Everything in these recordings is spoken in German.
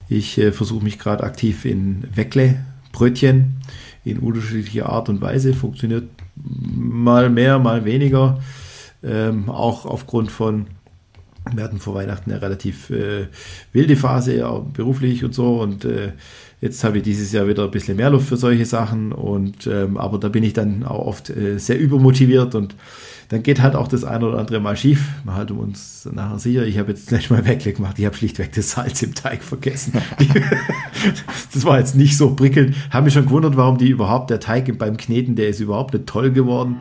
Ich versuche mich gerade aktiv in Weckle-Brötchen in unterschiedlicher Art und Weise. Funktioniert mal mehr, mal weniger. Auch aufgrund von, wir hatten vor Weihnachten eine relativ wilde Phase, auch beruflich und so. Und jetzt habe ich dieses Jahr wieder ein bisschen mehr Luft für solche Sachen. Aber da bin ich dann auch oft sehr übermotiviert und dann geht halt auch das eine oder andere mal schief. Wir halten uns nachher sicher. Ich habe jetzt nicht mal Weckle gemacht. Ich habe schlichtweg das Salz im Teig vergessen. Das war jetzt nicht so prickelnd. Habe mich schon gewundert, warum der Teig beim Kneten, der ist überhaupt nicht toll geworden.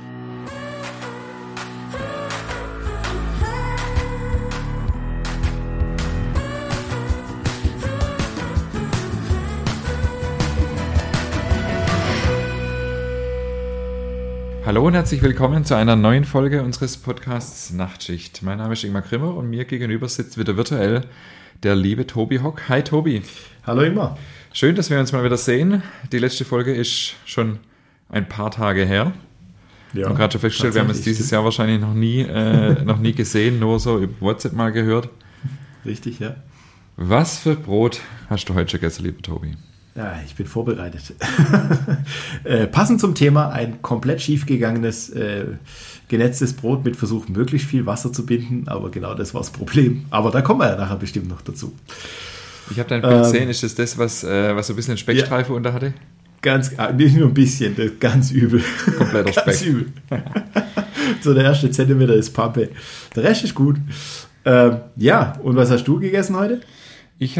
Hallo und herzlich willkommen zu einer neuen Folge unseres Podcasts Nachtschicht. Mein Name ist Ingmar Grimmer und mir gegenüber sitzt wieder virtuell der liebe Tobi Hock. Hi Tobi. Hallo Ingmar. Schön, dass wir uns mal wieder sehen. Die letzte Folge ist schon ein paar Tage her. Ja, und gerade schon festgestellt, wir haben uns dieses Jahr wahrscheinlich noch nie gesehen, nur so über WhatsApp mal gehört. Richtig, ja. Was für Brot hast du heute schon gegessen, lieber Tobi? Ja, ich bin vorbereitet. Passend zum Thema ein komplett schiefgegangenes genetztes Brot mit Versuch, möglichst viel Wasser zu binden. Aber genau das war das Problem. Aber da kommen wir ja nachher bestimmt noch dazu. Ich habe dein Bild gesehen. Ist das was so ein bisschen Speckstreifen unter hatte? Nicht nur ein bisschen, ganz übel. Kompletter Speck. Ganz übel. So der erste Zentimeter ist Pampe. Der Rest ist gut. Ja, und was hast du gegessen heute? Ich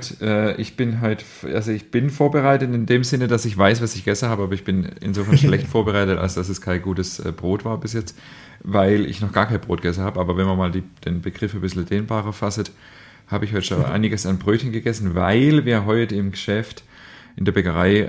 bin vorbereitet in dem Sinne, dass ich weiß, was ich gegessen habe, aber ich bin insofern schlecht vorbereitet, als dass es kein gutes Brot war bis jetzt, weil ich noch gar kein Brot gegessen habe. Aber wenn man mal den Begriff ein bisschen dehnbarer fasst, habe ich heute schon einiges an Brötchen gegessen, weil wir heute im Geschäft in der Bäckerei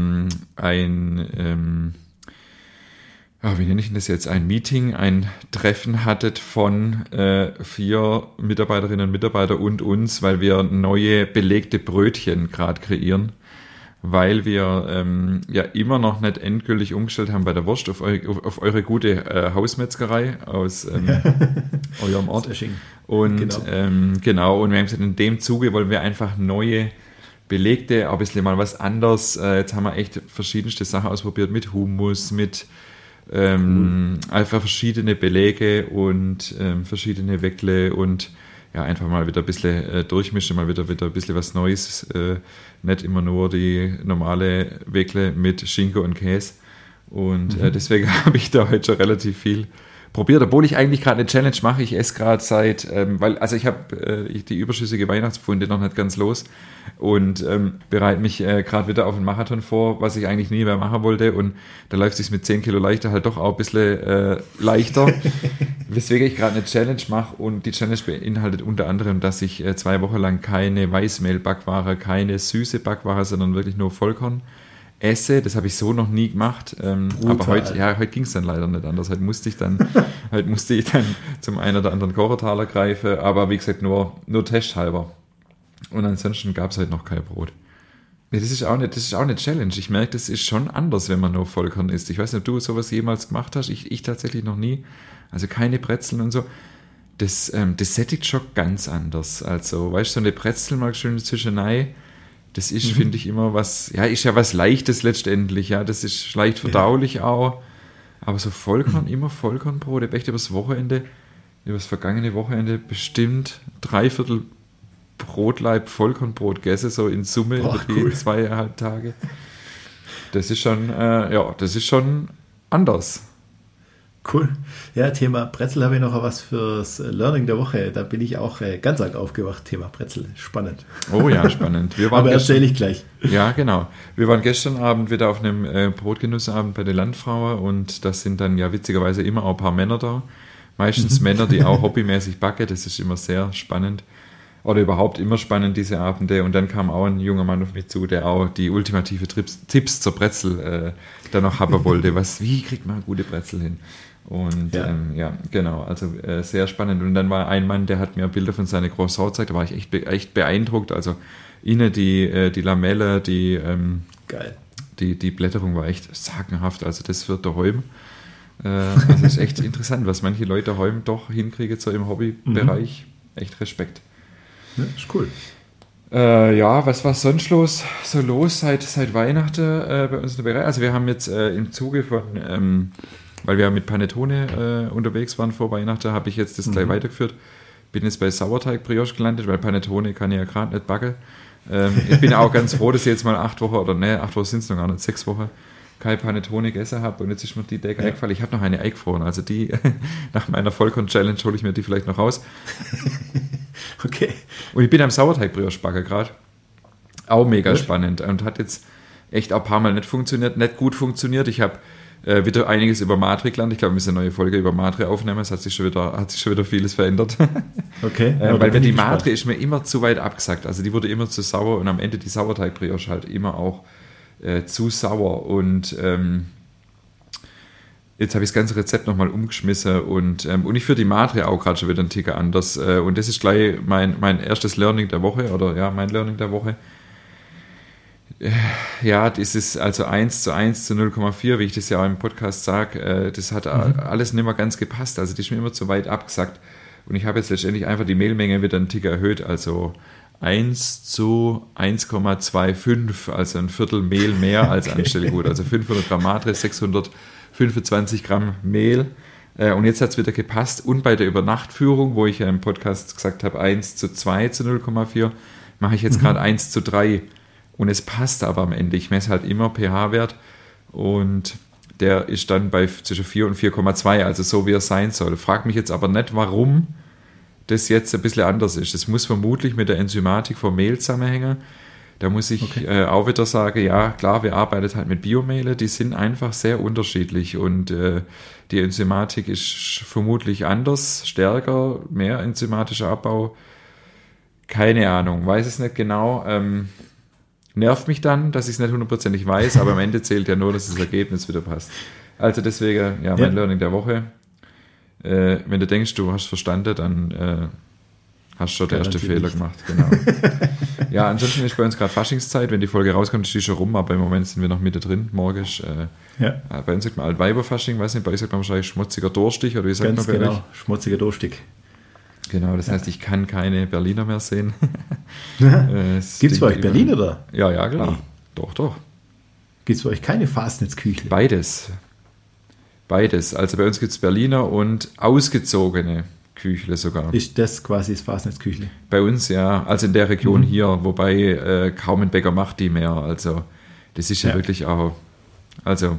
wie nenne ich das jetzt, ein Treffen hattet von 4 Mitarbeiterinnen und Mitarbeitern und uns, weil wir neue belegte Brötchen gerade kreieren, weil wir immer noch nicht endgültig umgestellt haben bei der Wurst auf eure gute Hausmetzgerei aus eurem Ort. Und genau, und wir haben gesagt, in dem Zuge wollen wir einfach neue belegte, ein bisschen mal was anderes. Jetzt haben wir echt verschiedenste Sachen ausprobiert mit Hummus, mit einfach verschiedene Belege und verschiedene Weckle und ja, einfach mal wieder ein bisschen durchmischen, mal wieder ein bisschen was Neues, nicht immer nur die normale Weckle mit Schinken und Käse und deswegen habe ich da heute schon relativ viel probiert, obwohl ich eigentlich gerade eine Challenge mache. Ich esse gerade ich habe die überschüssige Weihnachtspfunde noch nicht ganz los und bereite mich gerade wieder auf einen Marathon vor, was ich eigentlich nie mehr machen wollte, und da läuft es sich mit 10 Kilo leichter halt doch auch ein bisschen leichter, weswegen ich gerade eine Challenge mache, und die Challenge beinhaltet unter anderem, dass ich 2 Wochen lang keine Weißmehl-Backware, keine süße Backware, sondern wirklich nur Vollkorn esse. Das habe ich so noch nie gemacht, aber heute ging es dann leider nicht anders. Heute musste ich dann zum einen oder anderen Kochertaler greifen, aber wie gesagt nur testhalber. Und ansonsten gab es halt noch kein Brot. Nee, das ist auch eine Challenge. Ich merke, das ist schon anders, wenn man nur Vollkorn isst. Ich weiß nicht, ob du sowas jemals gemacht hast. Ich tatsächlich noch nie. Also keine Brezeln und so. Das sättigt schon ganz anders. Also, weißt du, so eine Brezel mal schön zwischenrein. Das ist, finde ich, immer was, ja, ist ja was Leichtes letztendlich, ja, das ist leicht verdaulich auch, aber so immer Vollkornbrot, ich habe echt übers vergangene Wochenende bestimmt 3/4 Brotleib Vollkornbrot gegessen, so in Summe über die 2,5 Tage. Das ist schon anders. Cool. Ja, Thema Brezel habe ich noch was fürs Learning der Woche. Da bin ich auch ganz arg aufgewacht. Thema Brezel. Spannend. Oh ja, spannend. Aber erzähle ich gleich. Ja, genau. Wir waren gestern Abend wieder auf einem Brotgenussabend bei der Landfrau, und da sind dann ja witzigerweise immer auch ein paar Männer da. Meistens Männer, die auch hobbymäßig backen. Das ist immer sehr spannend. Oder überhaupt immer spannend, diese Abende. Und dann kam auch ein junger Mann auf mich zu, der auch die ultimative Tipps zur Brezel dann noch haben wollte. Wie kriegt man eine gute Brezel hin? Und genau, also sehr spannend. Und dann war ein Mann, der hat mir Bilder von seiner Croissant gezeigt, da war ich echt beeindruckt. Also innen die Lamelle, geil. Die Blätterung war echt sagenhaft. Also das wird daheim. Also ist echt interessant, was manche Leute daheim doch hinkriegen, so im Hobbybereich. Echt Respekt. Ja, ist cool. Ja, was war sonst los seit Weihnachten bei uns in der Bäckerei? Also wir haben jetzt im Zuge von, weil wir mit Panettone unterwegs waren vor Weihnachten, habe ich jetzt das gleich weitergeführt. Bin jetzt bei Sauerteig-Brioche gelandet, weil Panettone kann ich ja gerade nicht backen. Ich bin auch ganz froh, dass ich jetzt mal 8 Wochen sind es noch gar nicht, 6 Wochen keine Panettone gegessen habe und jetzt ist mir die Decke eingefallen. Ich habe noch eine eingefroren, also die nach meiner Vollkorn-Challenge hole ich mir die vielleicht noch raus. Okay. Und ich bin am Sauerteig-Brioche backen gerade. Auch mega spannend und hat jetzt echt auch ein paar Mal nicht gut funktioniert. Ich habe wieder einiges über Matre gelernt. Ich glaube, wir müssen eine neue Folge über Matre aufnehmen. Es hat sich schon wieder vieles verändert. Okay. Weil mir die Matre ist mir immer zu weit abgesackt. Also die wurde immer zu sauer und am Ende die Sauerteig-Brioche halt immer auch zu sauer. Und jetzt habe ich das ganze Rezept nochmal umgeschmissen und ich führe die Matre auch gerade schon wieder einen Ticken anders. Und das ist gleich mein erstes Learning der Woche mein Learning der Woche. Ja, das ist also 1:1 zu 0,4, wie ich das ja auch im Podcast sage. Das hat alles nicht mehr ganz gepasst. Also die ist mir immer zu weit abgesackt. Und ich habe jetzt letztendlich einfach die Mehlmenge wieder einen Tick erhöht. Also 1:1,25, also ein Viertel Mehl mehr als Anstellgut. Also 500 Gramm Matre, 625 Gramm Mehl. Und jetzt hat es wieder gepasst. Und bei der Übernachtführung, wo ich ja im Podcast gesagt habe, 1:2 zu 0,4, mache ich jetzt gerade 1:3. Und es passt aber am Ende. Ich messe halt immer pH-Wert und der ist dann bei zwischen 4 und 4,2, also so wie er sein soll. Frag mich jetzt aber nicht, warum das jetzt ein bisschen anders ist. Das muss vermutlich mit der Enzymatik vom Mehl zusammenhängen. Da muss ich auch wieder sagen, ja klar, wir arbeiten halt mit Biomehle, die sind einfach sehr unterschiedlich und die Enzymatik ist vermutlich anders, stärker, mehr enzymatischer Abbau. Keine Ahnung, weiß es nicht genau. Nervt mich dann, dass ich es nicht hundertprozentig weiß, aber am Ende zählt ja nur, dass das Ergebnis wieder passt. Also deswegen, mein Learning der Woche. Wenn du denkst, du hast verstanden, dann hast du schon den ersten Fehler gemacht. Genau. Ja, ansonsten ist bei uns gerade Faschingszeit. Wenn die Folge rauskommt, ist die schon rum, aber im Moment sind wir noch mittendrin. Morgen ist, bei uns sagt man Altweiberfasching, weiß nicht, bei euch sagt man wahrscheinlich schmutziger Durchstich, oder wie sagt man bei euch? Schmutziger Durchstich. Genau, das heißt, ich kann keine Berliner mehr sehen. Gibt es bei euch Berlin, oder? Ja, klar. Nee. Doch. Gibt es bei euch keine Fastnetzküchle? Beides. Also bei uns gibt es Berliner und ausgezogene Küchle sogar. Ist das quasi das Fastnetzküchle? Bei uns ja, also in der Region hier, wobei kaum ein Bäcker macht die mehr. Also das ist ja wirklich auch, also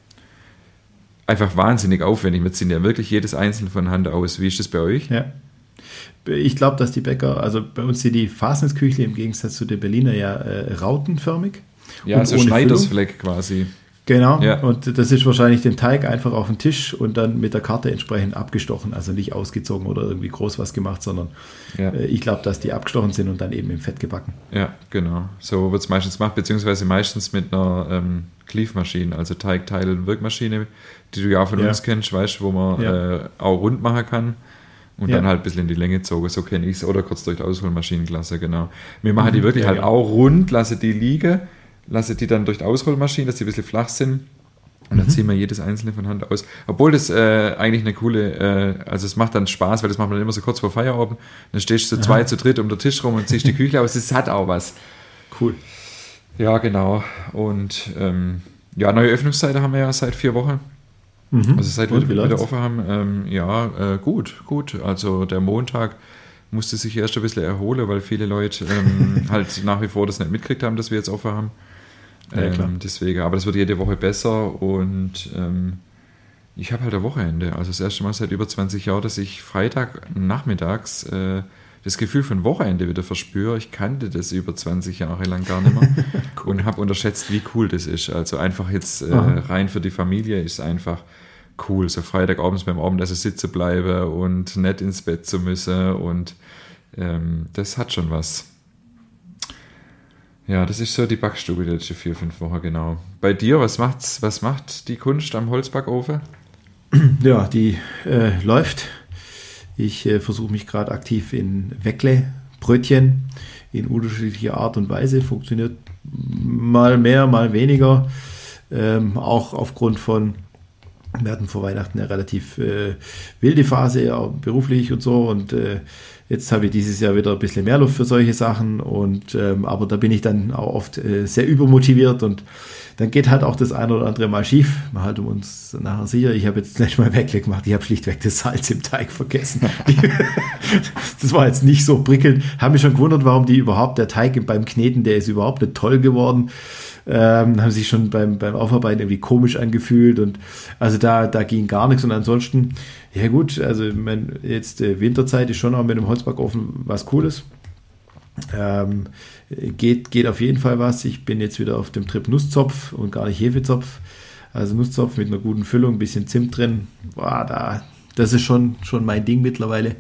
einfach wahnsinnig aufwendig. Wir ziehen ja wirklich jedes einzelne von Hand aus. Wie ist das bei euch? Ja. Ich glaube, dass die Bäcker, also bei uns sind die Fastnetzküchle im Gegensatz zu den Berliner ja rautenförmig. Ja, so Schneidersfleck quasi. Genau, und das ist wahrscheinlich den Teig einfach auf den Tisch und dann mit der Karte entsprechend abgestochen, also nicht ausgezogen oder irgendwie groß was gemacht, sondern ich glaube, dass die abgestochen sind und dann eben im Fett gebacken. Ja, genau. So wird es meistens gemacht, beziehungsweise meistens mit einer Cleave-Maschine, also Teigteil- und Wirkmaschine, die du ja auch von uns kennst, weißt, wo man auch rund machen kann. Und dann halt ein bisschen in die Länge zogen, so kenne ich es. Oder kurz durch die Ausholmaschinenklasse, genau. Wir machen die wirklich auch rund, lasse die liegen, lasse die dann durch die Ausrollmaschine, dass die ein bisschen flach sind. Und dann ziehen wir jedes einzelne von Hand aus. Obwohl das eigentlich eine coole, also es macht dann Spaß, weil das macht man dann immer so kurz vor Feierabend. Dann stehst du zu zweit, zu dritt um den Tisch rum und ziehst die Küchle aus. Es hat auch was. Cool. Ja, genau. Und neue Öffnungszeiten haben wir ja seit 4 Wochen. Also seit wir wieder offen haben, gut. Also der Montag musste sich erst ein bisschen erholen, weil viele Leute halt nach wie vor das nicht mitgekriegt haben, dass wir jetzt offen haben. Deswegen, aber das wird jede Woche besser und ich habe halt ein Wochenende. Also das erste Mal seit über 20 Jahren, dass ich Freitag nachmittags das Gefühl von Wochenende wieder verspüre. Ich kannte das über 20 Jahre lang gar nicht mehr und habe unterschätzt, wie cool das ist. Also einfach jetzt rein für die Familie ist einfach cool, so Freitagabends beim Abendessen sitzen bleiben und nicht ins Bett zu müssen und das hat schon was. Ja, das ist so die Backstube die letzten 4-5 Wochen, genau. Bei dir, was macht die Kunst am Holzbackofen? Ja, die läuft. Ich versuche mich gerade aktiv in Weckle-Brötchen in unterschiedlicher Art und Weise. Funktioniert mal mehr, mal weniger. Auch aufgrund von Wir hatten vor Weihnachten eine relativ wilde Phase, auch beruflich und so. Und jetzt habe ich dieses Jahr wieder ein bisschen mehr Luft für solche Sachen. Aber da bin ich dann auch oft sehr übermotiviert. Und dann geht halt auch das eine oder andere Mal schief. Wir halten uns nachher sicher. Ich habe jetzt nicht mal Weckle gemacht. Ich habe schlichtweg das Salz im Teig vergessen. Das war jetzt nicht so prickelnd. Habe mich schon gewundert, warum der Teig beim Kneten, der ist überhaupt nicht toll geworden. Haben sich schon beim Aufarbeiten irgendwie komisch angefühlt und also da ging gar nichts und ansonsten, ja gut, also jetzt Winterzeit ist schon auch mit einem Holzbackofen was Cooles. Geht auf jeden Fall was. Ich bin jetzt wieder auf dem Trip Nusszopf und gar nicht Hefezopf. Also Nusszopf mit einer guten Füllung, ein bisschen Zimt drin. Boah, das ist schon mein Ding mittlerweile.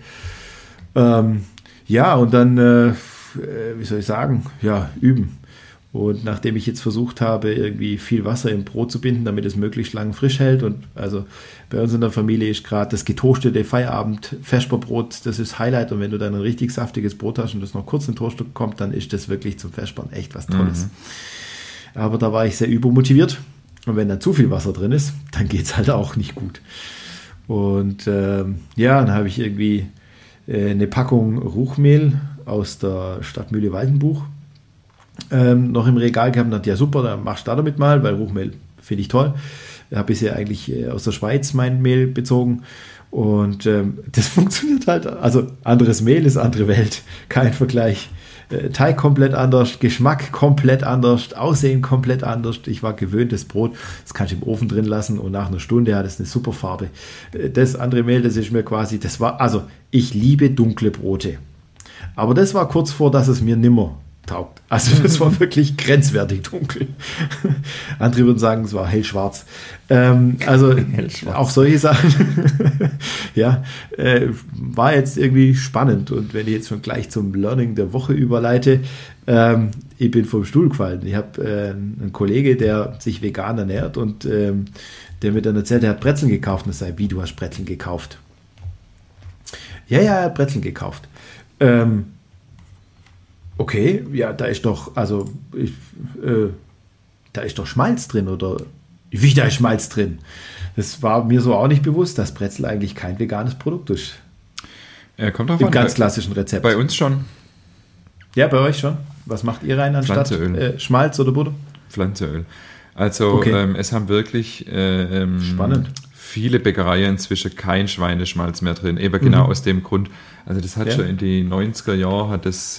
Ja, und dann, wie soll ich sagen, ja, üben. Und nachdem ich jetzt versucht habe, irgendwie viel Wasser im Brot zu binden, damit es möglichst lang frisch hält und also bei uns in der Familie ist gerade das getoastete Feierabend-Vesperbrot, das ist Highlight und wenn du dann ein richtig saftiges Brot hast und das noch kurz in den Toaster kommt, dann ist das wirklich zum Vespern echt was Tolles. Aber da war ich sehr übermotiviert und wenn dann zu viel Wasser drin ist, dann geht es halt auch nicht gut. Und dann habe ich irgendwie eine Packung Ruchmehl aus der Stadtmühle Waldenbuch noch im Regal gehabt und dachte, ja super, dann machst du damit mal, weil Ruchmehl finde ich toll. Ich habe bisher eigentlich aus der Schweiz mein Mehl bezogen und das funktioniert halt. Also anderes Mehl ist andere Welt, kein Vergleich. Teig komplett anders, Geschmack komplett anders, Aussehen komplett anders. Ich war gewöhnt, das Brot, das kannst du im Ofen drin lassen und nach einer Stunde hat es eine super Farbe. Das andere Mehl, das ist mir quasi, ich liebe dunkle Brote. Aber das war kurz vor, dass es mir nimmer taugt. Also das war wirklich grenzwertig dunkel. Andere würden sagen, es war hellschwarz. Hellschwarz. Auch solche Sachen ja, war jetzt irgendwie spannend. Und wenn ich jetzt schon gleich zum Learning der Woche überleite, ich bin vom Stuhl gefallen. Ich habe einen Kollege, der sich vegan ernährt und der mir dann erzählt, er hat Brezeln gekauft. Und ich sage, wie, du hast Brezeln gekauft? Ja, er hat Brezeln gekauft. Okay, ja, da ist doch Schmalz drin oder wie, da ist Schmalz drin? Das war mir so auch nicht bewusst, dass Brezel eigentlich kein veganes Produkt ist. Kommt drauf Im an, ganz klassischen Rezept. Bei uns schon. Ja, bei euch schon. Was macht ihr rein anstatt Schmalz oder Butter? Pflanzenöl. Also okay. Es haben wirklich spannend. Viele Bäckereien inzwischen kein Schweineschmalz mehr drin. Eben genau aus dem Grund. Also das hat schon in die 90er Jahren hat das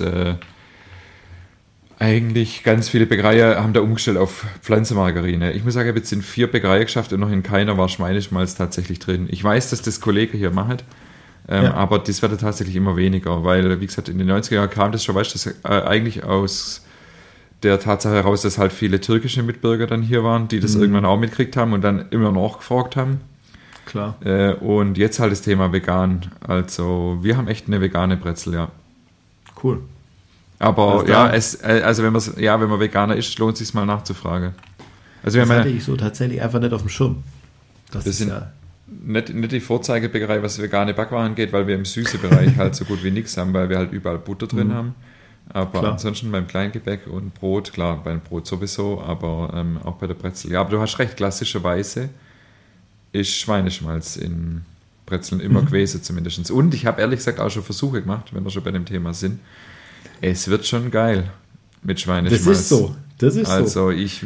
eigentlich ganz viele Bäckereien haben da umgestellt auf Pflanzenmargarine. Ich muss sagen, ich habe jetzt in 4 Bäckereien geschafft und noch in keiner war Schweineschmalz tatsächlich drin. Ich weiß, dass das Kollege hier macht, aber das wird tatsächlich immer weniger, weil, wie gesagt, in den 90er Jahren kam das schon, weißt du, das eigentlich aus der Tatsache heraus, dass halt viele türkische Mitbürger dann hier waren, die das irgendwann auch mitgekriegt haben und dann immer noch gefragt haben. Klar. Und jetzt halt das Thema vegan. Also wir haben echt eine vegane Brezel, ja. Cool. Aber wenn man Veganer ist, lohnt es sich mal nachzufragen. Also das hatte ich so tatsächlich einfach nicht auf dem Schirm. Das sind nicht die Vorzeigebäckerei, was vegane Backwaren angeht, weil wir im Süße-Bereich halt so gut wie nichts haben, weil wir halt überall Butter drin haben. Aber ansonsten beim Kleingebäck und Brot, klar, beim Brot sowieso, aber auch bei der Brezel. Ja, aber du hast recht, klassischerweise ist Schweineschmalz in Brezeln immer gewesen zumindest. Und ich habe ehrlich gesagt auch schon Versuche gemacht, wenn wir schon bei dem Thema sind. Es wird schon geil mit Schweineschmalz. Das ist so. Also ich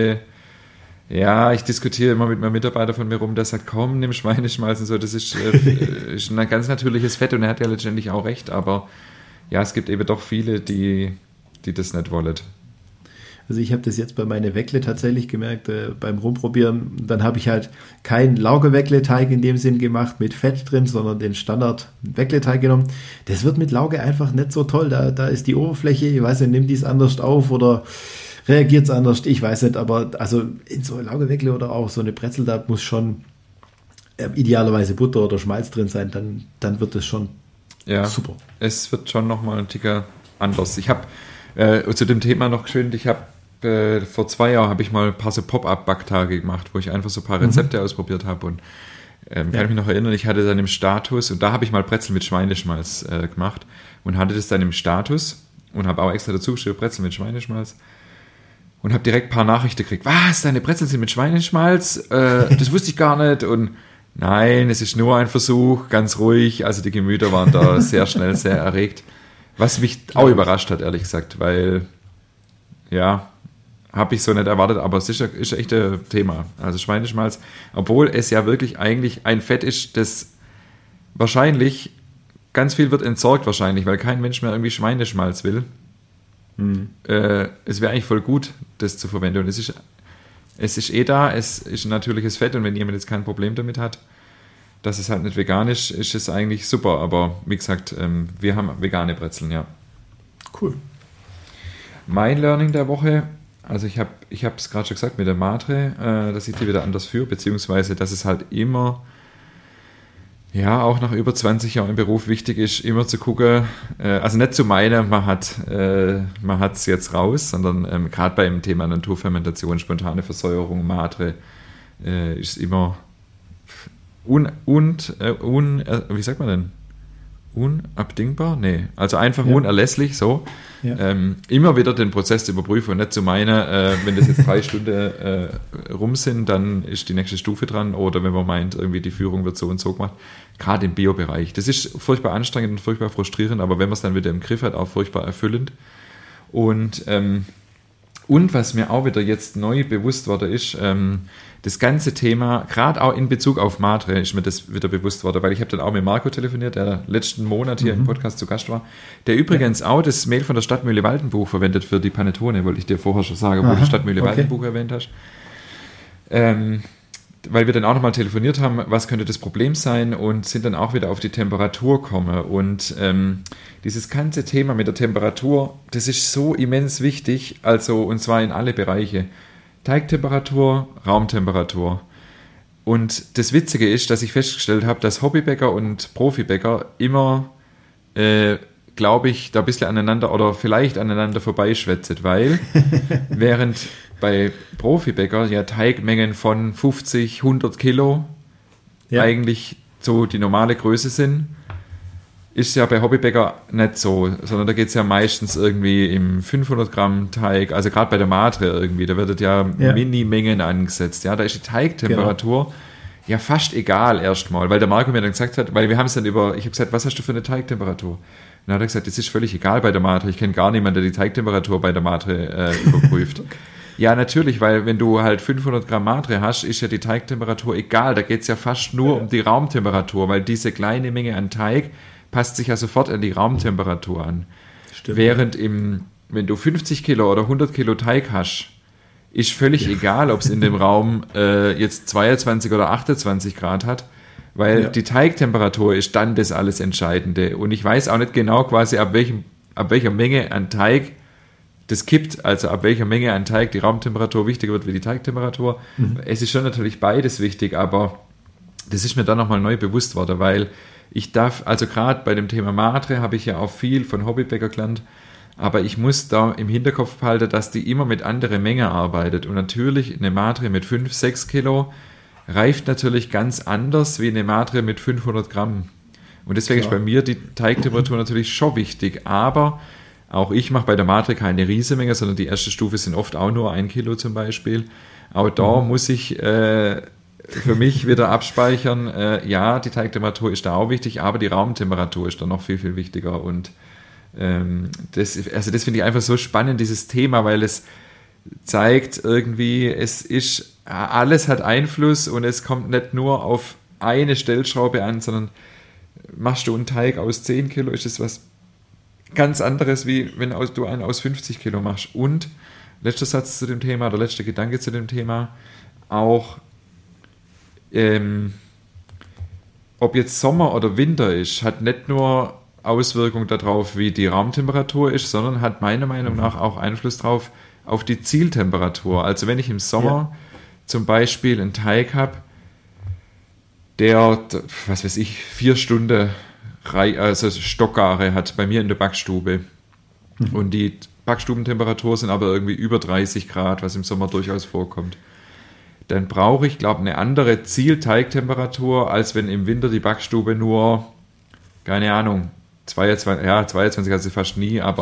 diskutiere immer mit meinem Mitarbeiter von mir rum, der sagt, komm, nimm Schweineschmalz und so, das ist ein ganz natürliches Fett und er hat ja letztendlich auch recht, aber ja, es gibt eben doch viele, die das nicht wollen. Also ich habe das jetzt bei meinen Weckle tatsächlich gemerkt, beim Rumprobieren. Dann habe ich halt keinen Lauge-Weckle-Teig in dem Sinn gemacht mit Fett drin, sondern den Standard-Weckle-Teig genommen. Das wird mit Lauge einfach nicht so toll. Da ist die Oberfläche, ich weiß nicht, nimmt die es anders auf oder reagiert es anders, ich weiß nicht. Aber also in so Lauge-Weckle oder auch so eine Brezel, da muss schon idealerweise Butter oder Schmalz drin sein. Dann wird es schon super. Es wird schon nochmal ein Ticker anders. Ich habe zu dem Thema noch schön, vor 2 Jahren habe ich mal ein paar so Pop-Up-Backtage gemacht, wo ich einfach so ein paar Rezepte ausprobiert habe und kann ich mich noch erinnern, ich hatte dann im Status und da habe ich mal Brezel mit Schweineschmalz gemacht und hatte das dann im Status und habe auch extra dazu geschrieben, Brezel mit Schweineschmalz und habe direkt ein paar Nachrichten gekriegt. Was, deine Brezeln sind mit Schweineschmalz? Das wusste ich gar nicht. Und nein, es ist nur ein Versuch, ganz ruhig. Also die Gemüter waren da sehr schnell sehr erregt. Was mich auch überrascht hat, ehrlich gesagt, weil, ja, habe ich so nicht erwartet, aber es ist echt ein Thema. Also Schweineschmalz, obwohl es ja wirklich eigentlich ein Fett ist, das wahrscheinlich, ganz viel wird entsorgt wahrscheinlich, weil kein Mensch mehr irgendwie Schweineschmalz will. Es wäre eigentlich voll gut, das zu verwenden. Und es ist da, es ist ein natürliches Fett und wenn jemand jetzt kein Problem damit hat, dass es halt nicht vegan ist, ist es eigentlich super. Aber wie gesagt, wir haben vegane Brezeln, ja. Cool. Mein Learning der Woche, also ich habe es gerade schon gesagt mit der Matre, dass ich die wieder anders führe, beziehungsweise dass es halt immer, ja, auch nach über 20 Jahren im Beruf wichtig ist, immer zu gucken, also nicht zu meinen, man hat es jetzt raus, sondern gerade beim Thema Naturfermentation, spontane Versäuerung, Matre, ist immer wie sagt man denn? Unabdingbar? Nee, also einfach unerlässlich, so. Ja. Immer wieder den Prozess zu überprüfen und nicht zu meinen, wenn das jetzt 3 Stunden rum sind, dann ist die nächste Stufe dran oder wenn man meint, irgendwie die Führung wird so und so gemacht. Gerade im Bio-Bereich. Das ist furchtbar anstrengend und furchtbar frustrierend, aber wenn man es dann wieder im Griff hat, auch furchtbar erfüllend. Und was mir auch wieder jetzt neu bewusst worden ist, das ganze Thema, gerade auch in Bezug auf Matre, ist mir das wieder bewusst worden, weil ich habe dann auch mit Marco telefoniert, der letzten Monat hier im Podcast zu Gast war, der übrigens auch das Mehl von der Stadtmühle Waldenbuch verwendet für die Panettone, wollte ich dir vorher schon sagen, wo du Stadtmühle Waldenbuch erwähnt hast. Weil wir dann auch nochmal telefoniert haben, was könnte das Problem sein und sind dann auch wieder auf die Temperatur gekommen. Und dieses ganze Thema mit der Temperatur, das ist so immens wichtig, also und zwar in alle Bereiche. Teigtemperatur, Raumtemperatur. Und das Witzige ist, dass ich festgestellt habe, dass Hobbybäcker und Profibäcker immer, glaube ich, da ein bisschen aneinander oder vielleicht aneinander vorbeischwätzen, weil während bei Profibäcker ja Teigmengen von 50, 100 Kilo eigentlich so die normale Größe sind, ist ja bei Hobbybäcker nicht so, sondern da geht es ja meistens irgendwie im 500 Gramm Teig, also gerade bei der Matre irgendwie, da wird ja Mini-Mengen angesetzt. Ja, da ist die Teigtemperatur ja fast egal erstmal, weil der Marco mir dann gesagt hat, weil wir haben es dann ich habe gesagt, was hast du für eine Teigtemperatur? Und dann hat er gesagt, das ist völlig egal bei der Matre, ich kenne gar niemanden, der die Teigtemperatur bei der Matre überprüft. Okay. Ja, natürlich, weil wenn du halt 500 Gramm Matre hast, ist ja die Teigtemperatur egal, da geht es ja fast nur um die Raumtemperatur, weil diese kleine Menge an Teig passt sich ja sofort an die Raumtemperatur an. Stimmt. Während wenn du 50 Kilo oder 100 Kilo Teig hast, ist völlig egal, ob es in dem Raum jetzt 22 oder 28 Grad hat, weil die Teigtemperatur ist dann das alles Entscheidende. Und ich weiß auch nicht genau quasi, ab welcher Menge an Teig das kippt, also ab welcher Menge an Teig die Raumtemperatur wichtiger wird wie die Teigtemperatur. Es ist schon natürlich beides wichtig, aber das ist mir dann nochmal neu bewusst worden, weil ich darf, also gerade bei dem Thema Matre habe ich ja auch viel von Hobbybäcker gelernt, aber ich muss da im Hinterkopf behalten, dass die immer mit anderen Mengen arbeitet. Und natürlich eine Matre mit 5, 6 Kilo reift natürlich ganz anders wie eine Matre mit 500 Gramm. Und deswegen ist bei mir die Teigtemperatur natürlich schon wichtig, aber auch ich mache bei der Matre keine Riesenmenge, sondern die erste Stufe sind oft auch nur 1 Kilo zum Beispiel. Auch da muss ich für mich wieder abspeichern, die Teigtemperatur ist da auch wichtig, aber die Raumtemperatur ist da noch viel, viel wichtiger. Und das finde ich einfach so spannend, dieses Thema, weil es zeigt irgendwie, alles hat Einfluss und es kommt nicht nur auf eine Stellschraube an, sondern machst du einen Teig aus 10 Kilo, ist es was ganz anderes, wie wenn du einen aus 50 Kilo machst. Und letzter Satz zu dem Thema, oder letzter Gedanke zu dem Thema, auch ob jetzt Sommer oder Winter ist, hat nicht nur Auswirkungen darauf, wie die Raumtemperatur ist, sondern hat meiner Meinung nach auch Einfluss drauf auf die Zieltemperatur. Also wenn ich im Sommer zum Beispiel einen Teig habe, der, 4 Stunden Stockgare hat bei mir in der Backstube und die Backstubentemperatur sind aber irgendwie über 30 Grad, was im Sommer durchaus vorkommt, dann brauche ich, glaube ich, eine andere Zielteigtemperatur, als wenn im Winter die Backstube nur, keine Ahnung, 22 hat sie fast nie, aber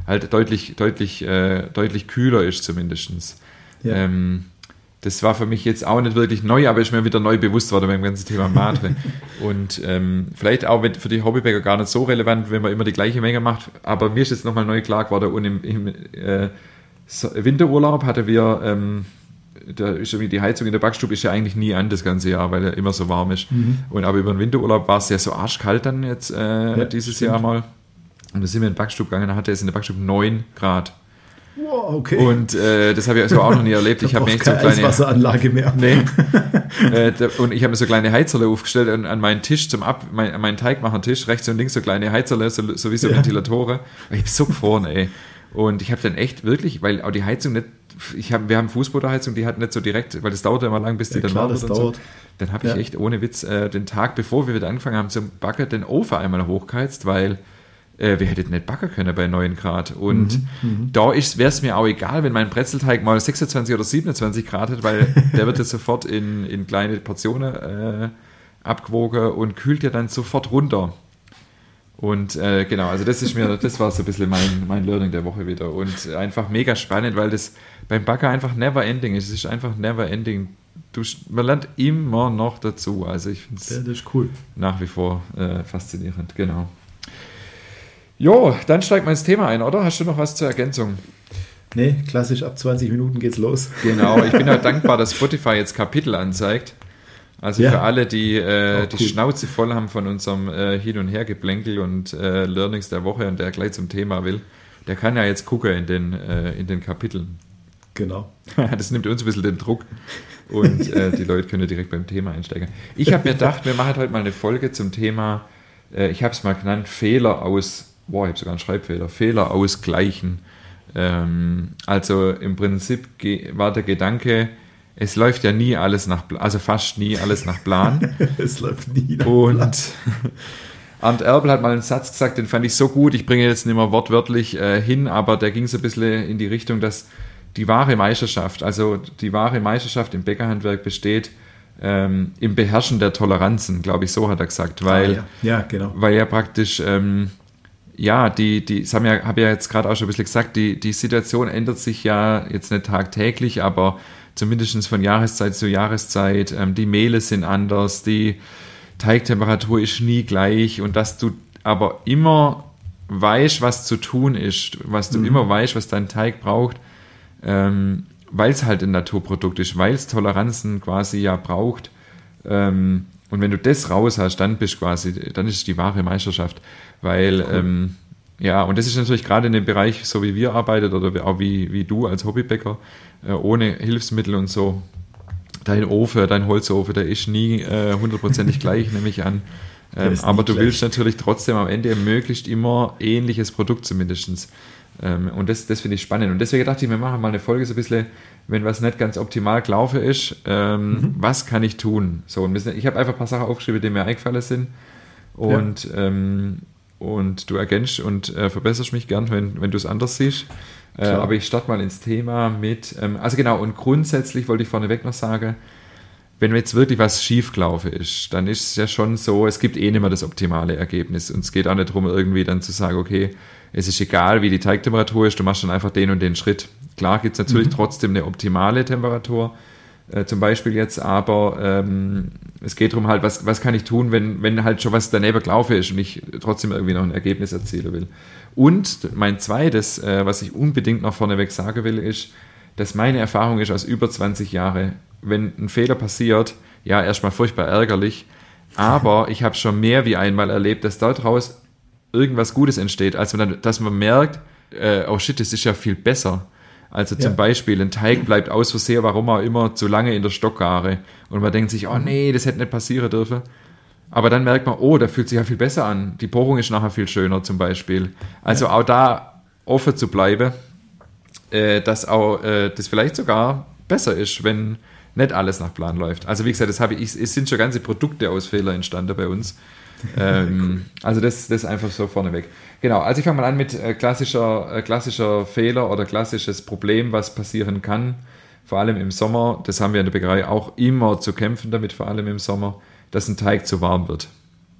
halt deutlich kühler ist zumindest. Ja. Das war für mich jetzt auch nicht wirklich neu, aber ist mir wieder neu bewusst worden beim ganzen Thema Matre. Und vielleicht auch für die Hobbybäcker gar nicht so relevant, wenn man immer die gleiche Menge macht, aber mir ist jetzt nochmal neu klar geworden, und im Winterurlaub hatten wir, da ist irgendwie die Heizung in der Backstube ist ja eigentlich nie an das ganze Jahr, weil er immer so warm ist. Und aber über den Winterurlaub war es ja so arschkalt dann jetzt dieses Jahr mal. Und da sind wir in den Backstube gegangen, da hatte es in der Backstube 9 Grad. Wow, okay. Und das habe ich so auch noch nie erlebt. Ich habe mir keine so Eiswasseranlage mehr. Nee. Und ich habe mir so kleine Heizerle aufgestellt an meinen Tisch meinen Teigmachertisch, rechts und links so kleine Heizerle, so wie so Ventilatoren. Ich habe so gefroren, ey. Und ich habe dann echt wirklich, weil auch die Heizung nicht, wir haben Fußbodenheizung, die hat nicht so direkt, weil das dauert ja immer lang, bis die dann warm wird und so. Dann habe ich echt ohne Witz den Tag, bevor wir wieder angefangen haben zum Backen, den Ofen einmal hochgeheizt, weil wir hätten nicht backen können bei 9 Grad. Und da wäre es mir auch egal, wenn mein Brezelteig mal 26 oder 27 Grad hat, weil der wird jetzt sofort in kleine Portionen abgewogen und kühlt ja dann sofort runter. Und genau, also das war so ein bisschen mein Learning der Woche wieder. Und einfach mega spannend, weil das beim Backen einfach never ending ist. Es ist einfach never ending. Man lernt immer noch dazu. Also ich finde es cool. Nach wie vor faszinierend, genau. Jo, dann steigt mal ins Thema ein, oder? Hast du noch was zur Ergänzung? Nee, klassisch ab 20 Minuten geht's los. Genau, ich bin halt dankbar, dass Spotify jetzt Kapitel anzeigt. Also für alle, die die Schnauze voll haben von unserem Hin- und Hergeplänkel und Learnings der Woche und der gleich zum Thema will, der kann ja jetzt gucken in den Kapiteln. Genau. Das nimmt uns ein bisschen den Druck und die Leute können direkt beim Thema einsteigen. Ich habe mir gedacht, wir machen heute mal eine Folge zum Thema, ich habe es mal genannt, Fehler ich habe sogar einen Schreibfehler, Fehler ausgleichen. Also im Prinzip war der Gedanke, es läuft ja nie alles also fast nie alles nach Plan. Es läuft nie nach Plan. Und Arndt Erbel hat mal einen Satz gesagt, den fand ich so gut, ich bringe jetzt nicht mehr wortwörtlich hin, aber der ging so ein bisschen in die Richtung, dass die wahre Meisterschaft im Bäckerhandwerk besteht im Beherrschen der Toleranzen, glaube ich, so hat er gesagt, weil genau. Weil ja praktisch das habe ja jetzt gerade auch schon ein bisschen gesagt, die Situation ändert sich ja jetzt nicht tagtäglich, aber zumindest von Jahreszeit zu Jahreszeit. Die Mehle sind anders, die Teigtemperatur ist nie gleich, und dass du aber immer weißt, was zu tun ist, was du immer weißt, was dein Teig braucht, weil es halt ein Naturprodukt ist, weil es Toleranzen quasi ja braucht. Und wenn du das raus hast, dann ist es die wahre Meisterschaft. Weil, und das ist natürlich gerade in dem Bereich, so wie wir arbeiten oder auch wie du als Hobbybäcker, ohne Hilfsmittel und so, dein Holzofen, der ist nie 100% gleich, nehme ich an. Aber du willst natürlich trotzdem am Ende möglichst immer ähnliches Produkt zumindest. Und das finde ich spannend. Und deswegen dachte ich, wir machen mal eine Folge so ein bisschen, wenn was nicht ganz optimal gelaufen ist, was kann ich tun? So, und ich habe einfach ein paar Sachen aufgeschrieben, die mir eingefallen sind. Und du ergänzt und verbesserst mich gern, wenn du es anders siehst. Aber ich starte mal ins Thema mit, und grundsätzlich wollte ich vorneweg noch sagen, wenn jetzt wirklich was schief gelaufen ist, dann ist es ja schon so, es gibt nicht mehr das optimale Ergebnis. Und es geht auch nicht darum, irgendwie dann zu sagen, okay, es ist egal, wie die Teigtemperatur ist, du machst dann einfach den und den Schritt. Klar gibt es natürlich trotzdem eine optimale Temperatur, zum Beispiel jetzt, aber es geht darum halt, was kann ich tun, wenn halt schon was daneben gelaufen ist und ich trotzdem irgendwie noch ein Ergebnis erzielen will. Und mein zweites, was ich unbedingt noch vorneweg sagen will, ist, dass meine Erfahrung ist aus über 20 Jahren, wenn ein Fehler passiert, ja, erstmal furchtbar ärgerlich, aber ich habe schon mehr wie einmal erlebt, dass daraus irgendwas Gutes entsteht, als dass man merkt, oh shit, das ist ja viel besser. Also zum Beispiel, ein Teig bleibt aus Versehen, warum auch immer, zu lange in der Stockgare. Und man denkt sich, oh nee, das hätte nicht passieren dürfen. Aber dann merkt man, oh, da fühlt sich ja viel besser an. Die Bohrung ist nachher viel schöner zum Beispiel. Also auch da offen zu bleiben, dass auch das vielleicht sogar besser ist, wenn nicht alles nach Plan läuft. Also wie gesagt, es sind schon ganze Produkte aus Fehlern entstanden bei uns. Also das einfach so vorneweg. Genau, also ich fange mal an mit klassischer Fehler oder klassisches Problem, was passieren kann, vor allem im Sommer. Das haben wir in der Bäckerei auch immer zu kämpfen damit, vor allem im Sommer, dass ein Teig zu warm wird.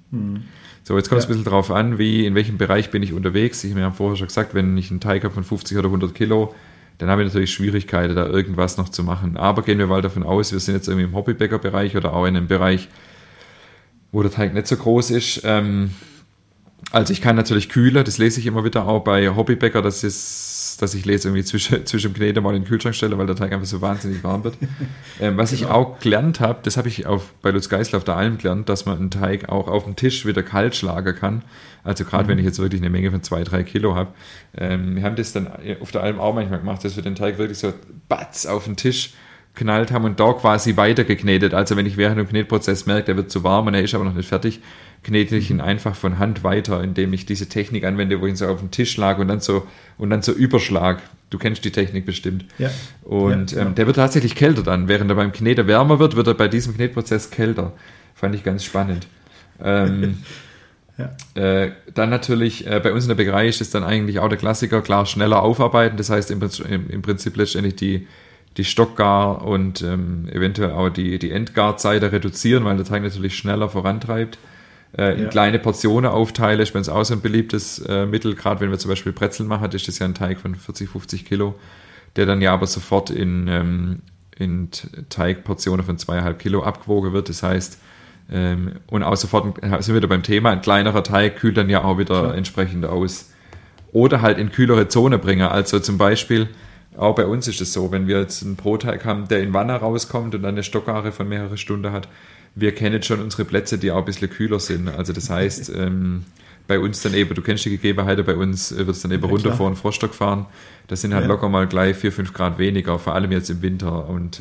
So, jetzt kommt es ein bisschen drauf an, in welchem Bereich bin ich unterwegs. Wir haben vorher schon gesagt, wenn ich einen Teig habe von 50 oder 100 Kilo, dann habe ich natürlich Schwierigkeiten, da irgendwas noch zu machen. Aber gehen wir mal davon aus, wir sind jetzt irgendwie im Hobbybäckerbereich oder auch in einem Bereich, wo der Teig nicht so groß ist. Also ich kann natürlich kühler, das lese ich immer wieder auch bei Hobbybäcker, dass ich lese irgendwie zwischen dem Knete mal in den Kühlschrank stelle, weil der Teig einfach so wahnsinnig warm wird. Was ich auch gelernt habe, das habe ich bei Lutz Geisler auf der Alm gelernt, dass man einen Teig auch auf dem Tisch wieder kalt schlagen kann. Also gerade wenn ich jetzt wirklich eine Menge von 2-3 Kilo habe. Wir haben das dann auf der Alm auch manchmal gemacht, dass wir den Teig wirklich so batz auf den Tisch knallt haben und da quasi weitergeknetet. Also wenn ich während dem Knetprozess merke, der wird zu warm und er ist aber noch nicht fertig, knete ich ihn einfach von Hand weiter, indem ich diese Technik anwende, wo ich ihn so auf den Tisch lag und dann so überschlag. Du kennst die Technik bestimmt. Ja. Und der wird tatsächlich kälter dann. Während er beim Kneten wärmer wird, wird er bei diesem Knetprozess kälter. Fand ich ganz spannend. Dann natürlich, bei uns in der Bäckerei ist es dann eigentlich auch der Klassiker, klar, schneller aufarbeiten. Das heißt im Prinzip letztendlich die Stockgar und eventuell auch die Endgarzeit reduzieren, weil der Teig natürlich schneller vorantreibt. In kleine Portionen aufteile, ich bin es auch so ein beliebtes Mittel, gerade wenn wir zum Beispiel Brezeln machen, ist das ja ein Teig von 40, 50 Kilo, der dann ja aber sofort in Teigportionen von 2,5 Kilo abgewogen wird. Das heißt, und auch sofort sind wir wieder beim Thema, ein kleinerer Teig kühlt dann ja auch wieder entsprechend aus. Oder halt in kühlere Zone bringen, also zum Beispiel, auch bei uns ist es so, wenn wir jetzt einen Brotteig haben, der in Wanne rauskommt und dann eine Stockgare von mehreren Stunden hat, wir kennen schon unsere Plätze, die auch ein bisschen kühler sind. Also das heißt, bei uns dann eben, du kennst die Gegebenheiten, bei uns wird es dann eben runter vor den Froststock fahren. Das sind halt locker mal gleich 4-5 Grad weniger, vor allem jetzt im Winter. Und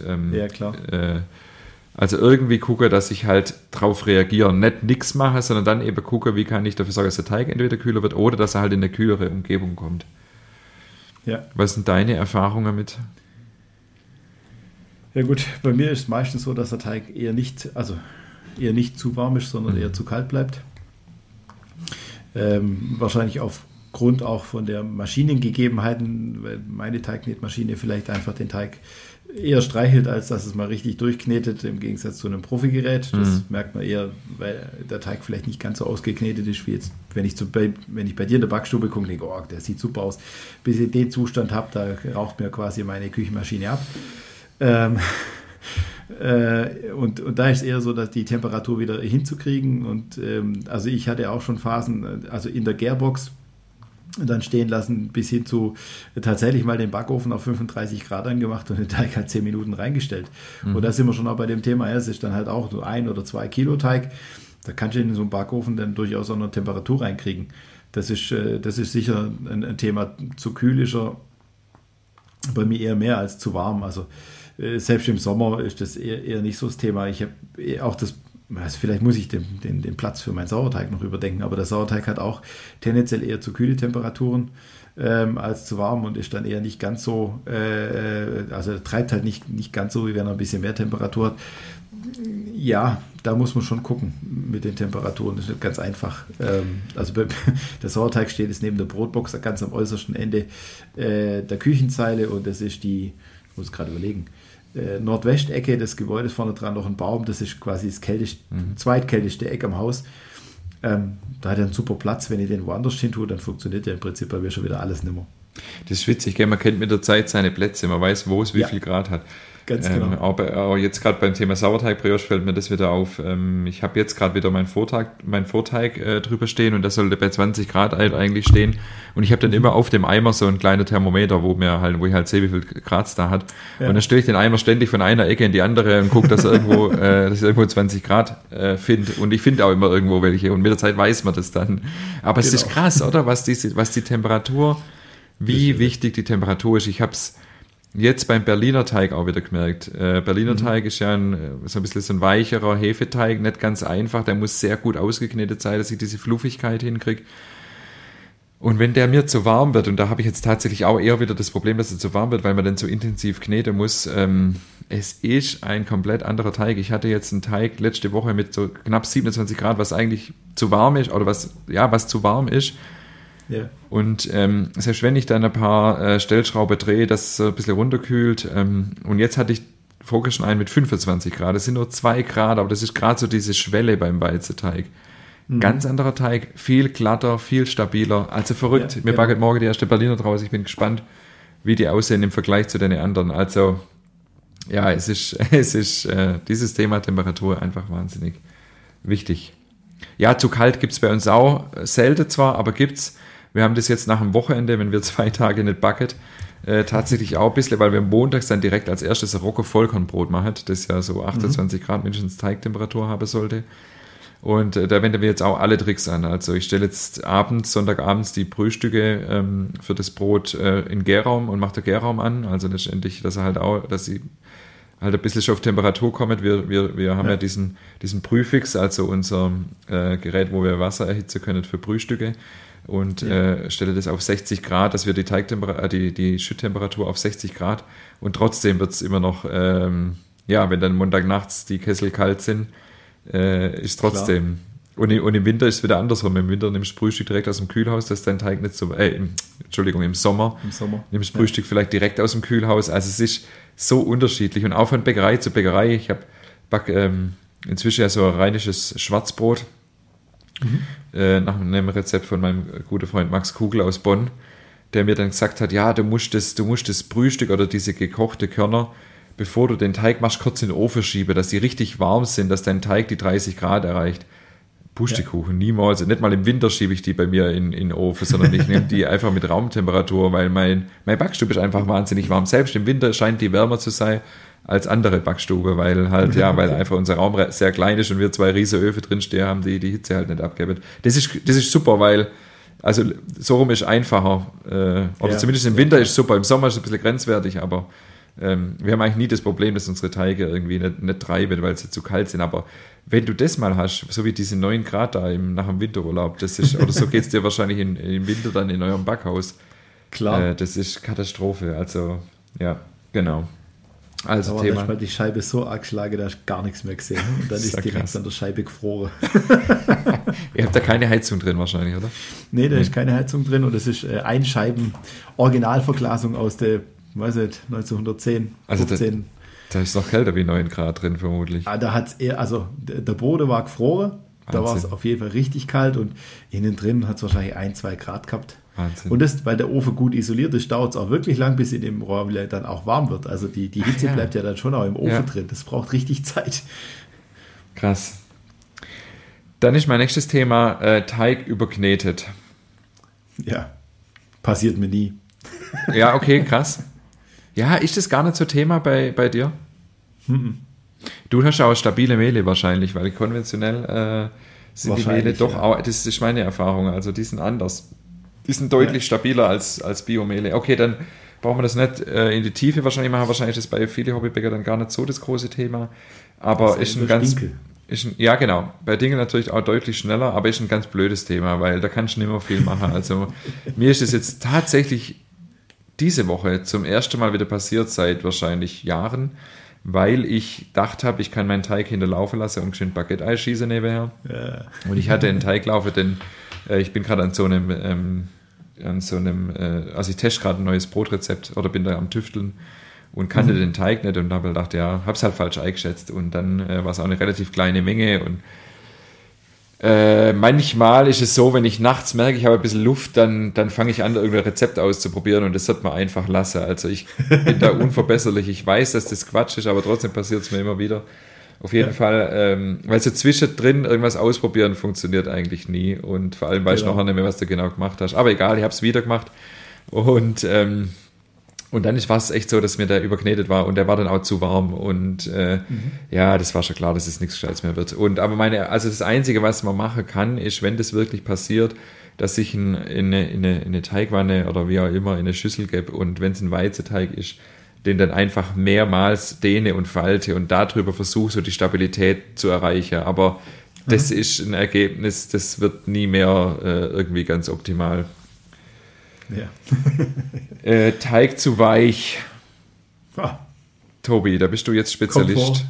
also irgendwie gucke, dass ich halt drauf reagiere, nicht nichts mache, sondern dann eben gucke, wie kann ich dafür sorgen, dass der Teig entweder kühler wird oder dass er halt in eine kühlere Umgebung kommt. Ja. Was sind deine Erfahrungen damit? Ja gut, bei mir ist es meistens so, dass der Teig eher nicht zu warm ist, sondern eher zu kalt bleibt. Wahrscheinlich aufgrund auch von der Maschinengegebenheiten, weil meine Teigknetmaschine vielleicht einfach den Teig eher streichelt, als dass es mal richtig durchknetet, im Gegensatz zu einem Profigerät. Das merkt man eher, weil der Teig vielleicht nicht ganz so ausgeknetet ist, wie jetzt, wenn ich bei dir in der Backstube gucke, denke, oh, der sieht super aus. Bis ich den Zustand habe, da raucht mir quasi meine Küchenmaschine ab. Und da ist es eher so, dass die Temperatur wieder hinzukriegen und also ich hatte auch schon Phasen, also in der Gärbox dann stehen lassen, bis hin zu tatsächlich mal den Backofen auf 35 Grad angemacht und den Teig hat 10 Minuten reingestellt. Und da sind wir schon auch bei dem Thema, es ist dann halt auch so 1 oder 2 Kilo Teig, da kannst du in so einen Backofen dann durchaus auch eine Temperatur reinkriegen. Das ist sicher ein Thema. Zu kühl ist er bei mir eher mehr als zu warm, also selbst im Sommer ist das eher nicht so das Thema. Ich habe auch also vielleicht muss ich den Platz für meinen Sauerteig noch überdenken, aber der Sauerteig hat auch tendenziell eher zu kühle Temperaturen als zu warm und ist dann eher nicht ganz so, also treibt halt nicht ganz so, wie wenn er ein bisschen mehr Temperatur hat. Ja, da muss man schon gucken mit den Temperaturen, das ist nicht ganz einfach. Also der Sauerteig steht jetzt neben der Brotbox ganz am äußersten Ende der Küchenzeile und das ist ich muss gerade überlegen, Nordwestecke des Gebäudes, vorne dran noch ein Baum, das ist quasi das zweitkälteste Eck am Haus. Da hat er einen super Platz, wenn ich den woanders hin tue, dann funktioniert ja im Prinzip bei mir schon wieder alles nimmer. Das ist witzig, man kennt mit der Zeit seine Plätze, man weiß, wo es wie viel Grad hat. Ganz genau. Auch jetzt gerade beim Thema Sauerteig-Brioche fällt mir das wieder auf. Ich habe jetzt gerade wieder meinen Vorteig drüber stehen und das sollte bei 20 Grad eigentlich stehen. Und ich habe dann immer auf dem Eimer so ein kleiner Thermometer, wo ich halt sehe, wie viel Grad es da hat. Ja. Und dann stelle ich den Eimer ständig von einer Ecke in die andere und gucke, dass ich irgendwo 20 Grad finde. Und ich finde auch immer irgendwo welche. Und mit der Zeit weiß man das dann. Aber es ist krass, oder? Was die Temperatur, wie wichtig die Temperatur ist. Ich habe es jetzt beim Berliner Teig auch wieder gemerkt. Berliner Teig ist ja so ein bisschen so ein weicherer Hefeteig, nicht ganz einfach. Der muss sehr gut ausgeknetet sein, dass ich diese Fluffigkeit hinkriege. Und wenn der mir zu warm wird, und da habe ich jetzt tatsächlich auch eher wieder das Problem, dass er zu warm wird, weil man dann so intensiv kneten muss, es ist ein komplett anderer Teig. Ich hatte jetzt einen Teig letzte Woche mit so knapp 27 Grad, was eigentlich zu warm ist, oder was zu warm ist. Yeah. Und selbst wenn ich dann ein paar Stellschrauben drehe, dass es ein bisschen runterkühlt. Und jetzt hatte ich vorgestern einen mit 25 Grad. Das sind nur 2 Grad, aber das ist gerade so diese Schwelle beim Weizenteig. Ganz anderer Teig, viel glatter, viel stabiler. Also verrückt. Mir backen morgen die erste Berliner draus. Ich bin gespannt, wie die aussehen im Vergleich zu den anderen. Also ja, es ist dieses Thema Temperatur einfach wahnsinnig wichtig. Ja, zu kalt gibt es bei uns auch selten zwar, aber gibt's. Wir haben das jetzt nach dem Wochenende, wenn wir 2 Tage nicht backen, tatsächlich auch ein bisschen, weil wir montags dann direkt als erstes ein Rogge-Vollkornbrot machen, das ja so 28 Grad mindestens Teigtemperatur haben sollte. Und da wenden wir jetzt auch alle Tricks an. Also ich stelle jetzt Sonntagabends die Brühstücke für das Brot in Gärraum und mache den Gärraum an. Also letztendlich, dass sie halt ein bisschen schon auf Temperatur kommen. Wir haben ja diesen Brühfix, also unser Gerät, wo wir Wasser erhitzen können für Brühstücke. Und stelle das auf 60 Grad, dass wir die Schütttemperatur auf 60 Grad und trotzdem wird es immer noch, wenn dann Montagnachts die Kessel kalt sind, ist trotzdem. Und im Winter ist es wieder andersrum. Im Winter nimmst du Frühstück direkt aus dem Kühlhaus, dass dein Teig nicht so, im Sommer nimmst du Frühstück vielleicht direkt aus dem Kühlhaus. Also es ist so unterschiedlich und auch von Bäckerei zu Bäckerei. Ich habe inzwischen ja so ein rheinisches Schwarzbrot, nach einem Rezept von meinem guten Freund Max Kugel aus Bonn, der mir dann gesagt hat, ja, du musst das Brühstück oder diese gekochte Körner, bevor du den Teig machst, kurz in den Ofen schieben, dass die richtig warm sind, dass dein Teig die 30 Grad erreicht. Pustekuchen, niemals. Nicht mal im Winter schiebe ich die bei mir in den Ofen, sondern ich nehme die einfach mit Raumtemperatur, weil mein Backstube ist einfach wahnsinnig warm. Selbst im Winter scheint die wärmer zu sein als andere Backstube, weil weil einfach unser Raum sehr klein ist und wir 2 riesige Öfen drinstehen haben, die Hitze halt nicht abgeben. Das ist super, weil also so rum ist einfacher. Oder zumindest im Winter ist es super, im Sommer ist es ein bisschen grenzwertig, aber wir haben eigentlich nie das Problem, dass unsere Teige irgendwie nicht treiben, weil sie zu kalt sind. Aber wenn du das mal hast, so wie diese 9 Grad da nach dem Winterurlaub, oder so geht es dir wahrscheinlich im Winter dann in eurem Backhaus. Klar. Das ist Katastrophe. Also, ja, genau. Also aber Thema. manchmal die Scheibe so arg schlage, da hast du gar nichts mehr gesehen. Und dann ist direkt krass. An der Scheibe gefroren. Ihr habt da keine Heizung drin wahrscheinlich, oder? Nee, da ist keine Heizung drin und das ist Einscheiben-Originalverglasung aus der, weiß nicht, 1910, 15. Also da ist noch kälter wie 9 Grad drin vermutlich. Da hat's also der Boden war gefroren, da war es auf jeden Fall richtig kalt und innen drin hat es wahrscheinlich 1-2 Grad gehabt. Wahnsinn. Und das, weil der Ofen gut isoliert ist, dauert es auch wirklich lang, bis in dem Raum dann auch warm wird. Also die Hitze bleibt ja dann schon auch im Ofen drin. Das braucht richtig Zeit. Krass. Dann ist mein nächstes Thema Teig überknetet. Ja, passiert mir nie. Ja, okay, krass. Ja, ist das gar nicht so Thema bei dir? Du hast auch stabile Mehle wahrscheinlich, weil konventionell sind die Mehle doch auch, das ist meine Erfahrung, also die sind anders. Die sind deutlich stabiler als Biomehle. Okay, dann brauchen wir das nicht in die Tiefe wahrscheinlich machen. Wahrscheinlich ist das bei vielen Hobbybäcker dann gar nicht so das große Thema. Aber ist ein ganz... Ja, genau. Bei Dinkel natürlich auch deutlich schneller, aber ist ein ganz blödes Thema, weil da kannst du nicht mehr viel machen. Also mir ist es jetzt tatsächlich diese Woche zum ersten Mal wieder passiert, seit wahrscheinlich Jahren, weil ich dachte habe, ich kann meinen Teig hinterlaufen lassen und schön Baguette-Ei schießen nebenher. Ja. Und ich hatte einen Teig laufen, denn ich bin gerade also ich teste gerade ein neues Brotrezept oder bin da am Tüfteln und kannte den Teig nicht und habe gedacht, ja, habe es halt falsch eingeschätzt und dann war es auch eine relativ kleine Menge und manchmal ist es so, wenn ich nachts merke, ich habe ein bisschen Luft, dann fange ich an, irgendein Rezept auszuprobieren und das sollte man einfach lassen. Also ich bin da unverbesserlich. Ich weiß, dass das Quatsch ist, aber trotzdem passiert es mir immer wieder. Auf jeden Fall, weil so zwischendrin irgendwas ausprobieren funktioniert eigentlich nie und vor allem weiß ich noch nicht mehr, was du genau gemacht hast. Aber egal, ich habe es wieder gemacht und dann war es echt so, dass mir der überknetet war und der war dann auch zu warm und das war schon klar, dass es nichts Gescheites mehr wird. Aber das Einzige, was man machen kann, ist, wenn das wirklich passiert, dass ich in eine Teigwanne oder wie auch immer in eine Schüssel gebe und wenn es ein Weizenteig ist, den dann einfach mehrmals dehne und falte und darüber versuche, so die Stabilität zu erreichen. Aber das ist ein Ergebnis, das wird nie mehr irgendwie ganz optimal. Ja. Teig zu weich. Tobi, da bist du jetzt Spezialist.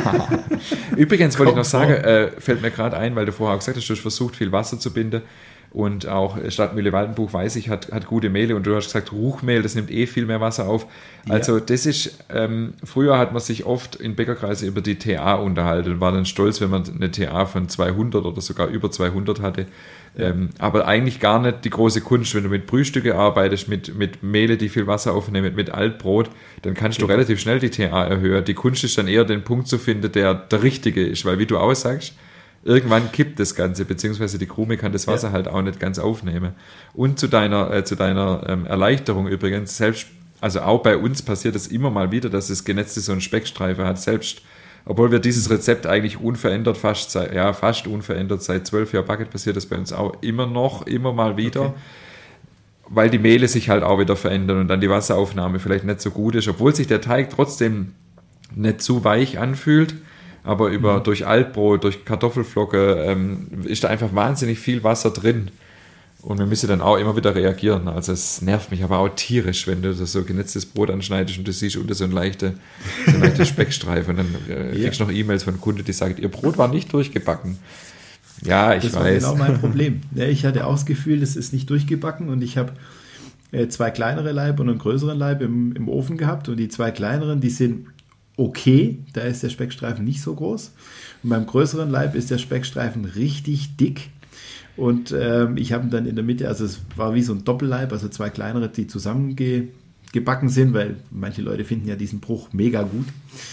Übrigens wollte ich noch sagen, fällt mir gerade ein, weil du vorher auch gesagt hast, du hast versucht, viel Wasser zu binden. Und auch Stadtmühle Waldenbuch, weiß ich, hat gute Mehle. Und du hast gesagt, Ruchmehl, das nimmt viel mehr Wasser auf. Also das ist, früher hat man sich oft in Bäckerkreisen über die TA unterhalten und war dann stolz, wenn man eine TA von 200 oder sogar über 200 hatte. Aber eigentlich gar nicht die große Kunst. Wenn du mit Brühstücke arbeitest, mit Mehle, die viel Wasser aufnehmen, mit Altbrot, dann kannst du relativ schnell die TA erhöhen. Die Kunst ist dann eher, den Punkt zu finden, der richtige ist. Weil wie du auch sagst, irgendwann kippt das Ganze, beziehungsweise die Krume kann das Wasser halt auch nicht ganz aufnehmen. Und zu deiner Erleichterung übrigens, also auch bei uns passiert es immer mal wieder, dass das Genetzte so einen Speckstreifen hat, selbst obwohl wir dieses Rezept eigentlich unverändert, fast unverändert seit 12 Jahren backen, passiert das bei uns auch immer mal wieder, weil die Mehle sich halt auch wieder verändern und dann die Wasseraufnahme vielleicht nicht so gut ist, obwohl sich der Teig trotzdem nicht zu weich anfühlt. Aber durch Altbrot, durch Kartoffelflocke ist da einfach wahnsinnig viel Wasser drin. Und wir müssen dann auch immer wieder reagieren. Also es nervt mich aber auch tierisch, wenn du das so genetztes Brot anschneidest und du siehst unter so ein leichter Speckstreifen. Und dann kriegst du noch E-Mails von Kunden, die sagen, ihr Brot war nicht durchgebacken. Ja, ich weiß. Das war genau mein Problem. Ja, ich hatte auch das Gefühl, das ist nicht durchgebacken und ich habe 2 kleinere Laib und einen größeren Laib im Ofen gehabt. Und die 2 kleineren, die sind okay, da ist der Speckstreifen nicht so groß. Und beim größeren Laib ist der Speckstreifen richtig dick. Und ich habe ihn dann in der Mitte, also es war wie so ein Doppelleib, also 2 kleinere, die zusammengebacken sind, weil manche Leute finden ja diesen Bruch mega gut.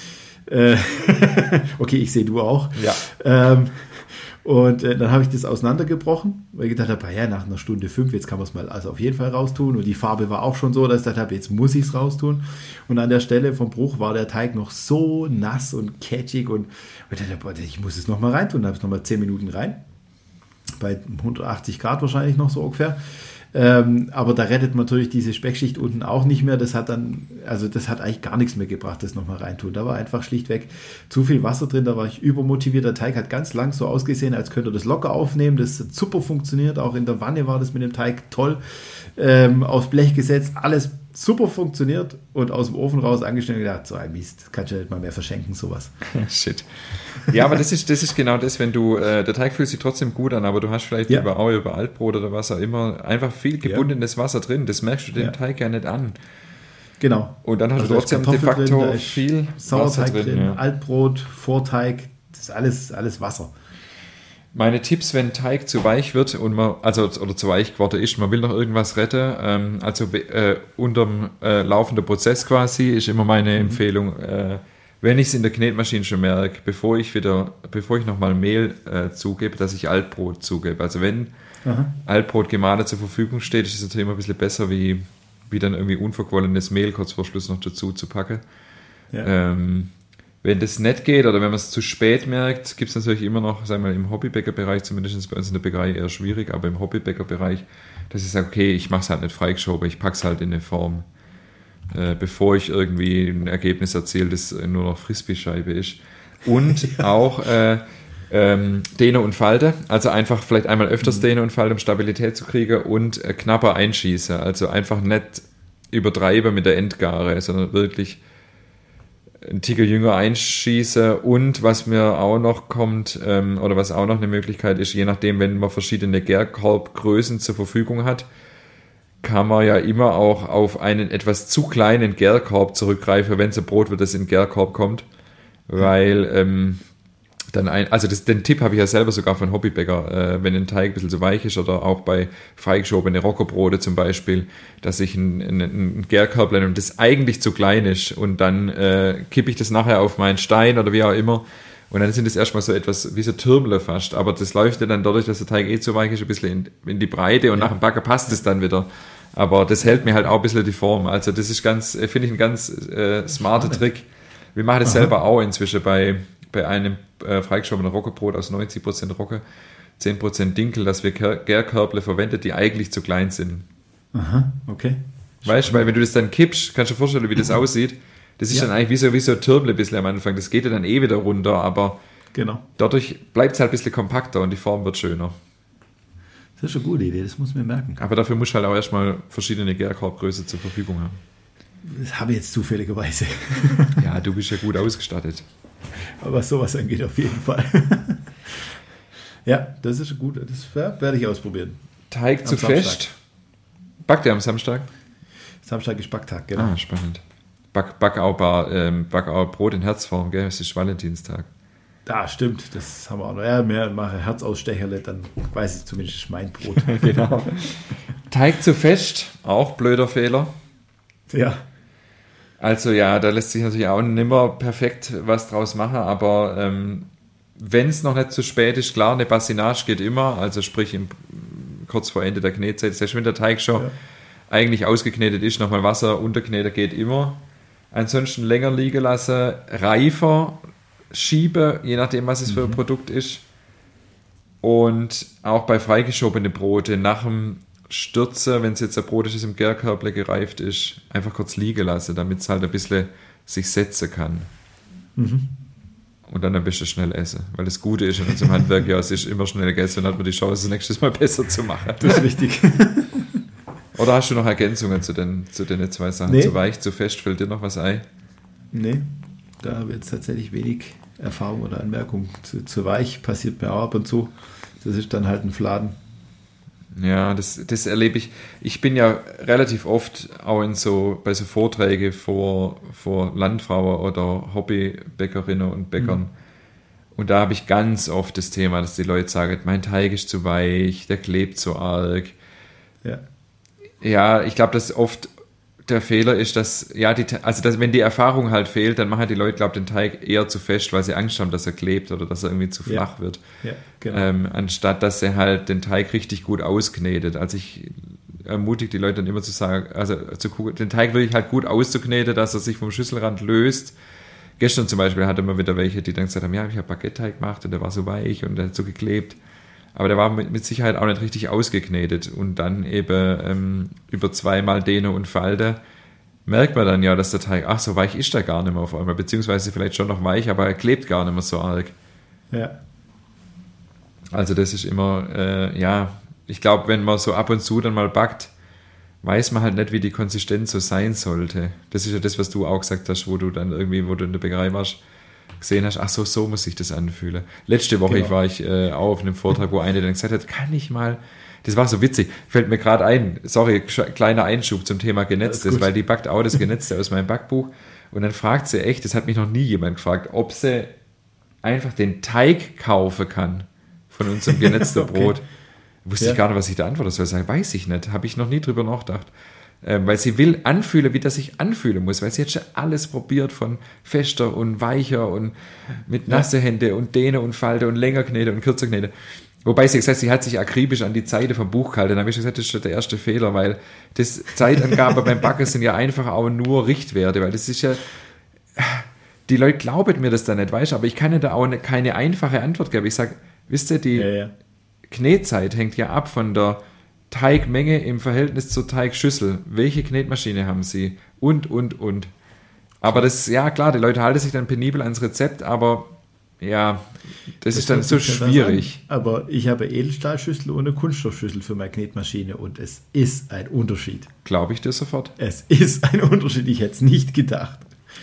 Okay, ich sehe du auch. Ja. Und dann habe ich das auseinandergebrochen, weil ich gedacht habe, ja, nach einer Stunde 5, jetzt kann man es mal also auf jeden Fall raustun. Und die Farbe war auch schon so, dass ich gedacht habe, jetzt muss ich es raustun. Und an der Stelle vom Bruch war der Teig noch so nass und catchig. Und ich dachte, ich muss es nochmal reintun. Dann habe ich es nochmal 10 Minuten rein. Bei 180 Grad wahrscheinlich noch so ungefähr. Aber da rettet man natürlich diese Speckschicht unten auch nicht mehr. Das hat eigentlich gar nichts mehr gebracht, das nochmal reintun. Da war einfach schlichtweg zu viel Wasser drin, da war ich übermotiviert. Der Teig hat ganz lang so ausgesehen, als könnte er das locker aufnehmen. Das hat super funktioniert, auch in der Wanne war das mit dem Teig toll. Aufs Blech gesetzt, alles super funktioniert und aus dem Ofen raus angestellt und gedacht, so ein Mist, kannst du nicht mal mehr verschenken, sowas. Shit. Ja, aber das ist genau das, wenn du, der Teig fühlt sich trotzdem gut an, aber du hast vielleicht über Altbrot oder was auch immer, einfach viel gebundenes Wasser drin, das merkst du dem Teig ja nicht an. Genau. Und dann hast du trotzdem de facto drin, viel Sauerteig Wasser drin, Altbrot, Vorteig, das ist alles Wasser. Meine Tipps, wenn Teig zu weich wird und oder zu weich geworden ist, man will noch irgendwas retten, unterm laufenden Prozess quasi, ist immer meine Empfehlung, wenn ich es in der Knetmaschine schon merke, bevor ich nochmal Mehl zugebe, dass ich Altbrot zugebe. Also wenn Altbrot gemahlen zur Verfügung steht, ist es natürlich immer ein bisschen besser, wie dann irgendwie unverquollenes Mehl kurz vor Schluss noch dazu zu packen. Ja. Wenn das nicht geht oder wenn man es zu spät merkt, gibt es natürlich immer noch, sagen wir mal, im Hobbybäckerbereich, zumindest bei uns in der Bäckerei eher schwierig, aber im Hobbybäckerbereich, dass ich sage, okay, ich mache es halt nicht freigeschoben, ich packe es halt in eine Form, bevor ich irgendwie ein Ergebnis erziele, das nur noch Frisbee-Scheibe ist. Und auch Dehne und Falte, also einfach vielleicht einmal öfters Dehne und Falte, um Stabilität zu kriegen und knapper einschießen, also einfach nicht übertreiben mit der Endgare, sondern wirklich einen Ticken jünger einschieße. Und was mir auch noch kommt, oder was auch noch eine Möglichkeit ist, je nachdem, wenn man verschiedene Gärkorbgrößen zur Verfügung hat, kann man ja immer auch auf einen etwas zu kleinen Gärkorb zurückgreifen, wenn es ein Brot wird, das in den Gärkorb kommt. Weil den Tipp habe ich ja selber sogar von Hobbybäcker, wenn ein Teig ein bisschen zu weich ist oder auch bei freigeschobene Rockerbrote zum Beispiel, dass ich einen Gärkorb nehme und das eigentlich zu klein ist und dann kippe ich das nachher auf meinen Stein oder wie auch immer und dann sind es erstmal so etwas wie so Türmle fast, aber das läuft ja dann dadurch, dass der Teig zu weich ist, ein bisschen in die Breite und nach dem Backen passt es dann wieder. Aber das hält mir halt auch ein bisschen die Form. Also das ist finde ich ein ganz smarter Trick. Wir machen das selber auch inzwischen bei einem freigeschobenen Rockerbrot aus 90% Rocke, 10% Dinkel, dass wir Gärkörble verwendet, die eigentlich zu klein sind. Aha, okay. Weißt du, weil wenn du das dann kippst, kannst du dir vorstellen, wie das aussieht. Das ist dann eigentlich wie so ein Türmle ein bisschen am Anfang. Das geht ja dann wieder runter, aber dadurch bleibt es halt ein bisschen kompakter und die Form wird schöner. Das ist eine gute Idee, das muss man merken. Aber dafür musst du halt auch erstmal verschiedene Gärkorbgröße zur Verfügung haben. Das habe ich jetzt zufälligerweise. Ja, du bist ja gut ausgestattet. Aber was sowas angeht, auf jeden Fall. Ja, das ist gut. Das werde ich ausprobieren. Teig zu fest. Backt ihr am Samstag? Samstag ist Backtag, genau. Spannend. Back auch Brot in Herzform, gell? Es ist Valentinstag. Ja, stimmt. Das haben wir auch noch. Ja, mehr mache Herzausstecherle, dann weiß ich zumindest, das ist mein Brot. Genau. Teig zu fest, auch blöder Fehler. Ja. Also ja, da lässt sich natürlich auch nimmer perfekt was draus machen, aber wenn es noch nicht zu spät ist, klar, eine Bassinage geht immer, also sprich kurz vor Ende der Knetzeit, selbst wenn der Teig schon eigentlich ausgeknetet ist, nochmal Wasser unterkneten geht immer. Ansonsten länger liegen lassen, reifer schieben, je nachdem, was es für ein Produkt ist. Und auch bei freigeschobenen Brote nach dem Stürzen, wenn es jetzt ein Brot ist, das im Gärkörble gereift ist, einfach kurz liegen lassen, damit es halt ein bisschen sich setzen kann. Und dann ein bisschen schnell essen. Weil das Gute ist in unserem Handwerk, ja, es ist immer schnell gegessen und hat man die Chance, das nächstes Mal besser zu machen. Das ist richtig. Oder hast du noch Ergänzungen zu den zwei Sachen? Nee. Zu weich, zu fest, fällt dir noch was ein? Nee, da habe ich jetzt tatsächlich wenig Erfahrung oder Anmerkung. Zu weich passiert mir auch ab und zu. Das ist dann halt ein Fladen. Ja, das erlebe ich. Ich bin ja relativ oft auch bei so Vorträgen vor Landfrauen oder Hobbybäckerinnen und Bäckern. Und da habe ich ganz oft das Thema, dass die Leute sagen, mein Teig ist zu weich, der klebt so arg. Ja, ich glaube, dass oft der Fehler ist, dass wenn die Erfahrung halt fehlt, dann machen die Leute, glaube ich, den Teig eher zu fest, weil sie Angst haben, dass er klebt oder dass er irgendwie zu flach wird. Ja, genau. Anstatt, dass er halt den Teig richtig gut ausknetet. Also ich ermutige die Leute dann immer zu sagen, also den Teig wirklich halt gut auszukneten, dass er sich vom Schüsselrand löst. Gestern zum Beispiel hatte man wieder welche, die dann gesagt haben, ja, ich habe Baguette-Teig gemacht und der war so weich und der hat so geklebt. Aber der war mit Sicherheit auch nicht richtig ausgeknetet. Und dann eben über 2-mal Dehne und Falte merkt man dann ja, dass der Teig, so weich ist der gar nicht mehr auf einmal. Beziehungsweise vielleicht schon noch weich, aber er klebt gar nicht mehr so arg. Ja. Also das ist immer, ich glaube, wenn man so ab und zu dann mal backt, weiß man halt nicht, wie die Konsistenz so sein sollte. Das ist ja das, was du auch gesagt hast, wo du in der Bäckerei warst, gesehen hast, so muss sich das anfühlen. Letzte Woche war ich auch auf einem Vortrag, wo eine dann gesagt hat, kann ich mal, das war so witzig, fällt mir gerade ein, sorry, kleiner Einschub zum Thema Genetztes, weil die backt auch das Genetzte aus meinem Backbuch und dann fragt sie echt, das hat mich noch nie jemand gefragt, ob sie einfach den Teig kaufen kann von unserem genetzten Brot. Wusste ich gar nicht, was ich da antworten soll. Sagen, weiß ich nicht, habe ich noch nie drüber nachgedacht. Weil sie will anfühlen, wie das sich anfühlen muss, weil sie hat schon alles probiert von fester und weicher und mit nasse Hände und Dehne und Falte und länger Knete und kürzer Knete. Wobei sie gesagt hat, sie hat sich akribisch an die Zeiten vom Buch gehalten. Dann habe ich gesagt, das ist schon der erste Fehler, weil das Zeitangaben beim Backen sind ja einfach auch nur Richtwerte, weil das ist ja, die Leute glauben mir das da nicht, weißt du, aber ich kann ja da auch keine einfache Antwort geben. Ich sage, wisst ihr, die Knetzeit hängt ja ab von der Teigmenge im Verhältnis zur Teigschüssel. Welche Knetmaschine haben sie? Und. Aber das, ja klar, die Leute halten sich dann penibel ans Rezept, aber ja, das ist dann so schwierig. Aber ich habe eine Edelstahlschüssel und eine Kunststoffschüssel für meine Knetmaschine und es ist ein Unterschied. Glaube ich dir sofort. Es ist ein Unterschied, ich hätte es nicht gedacht.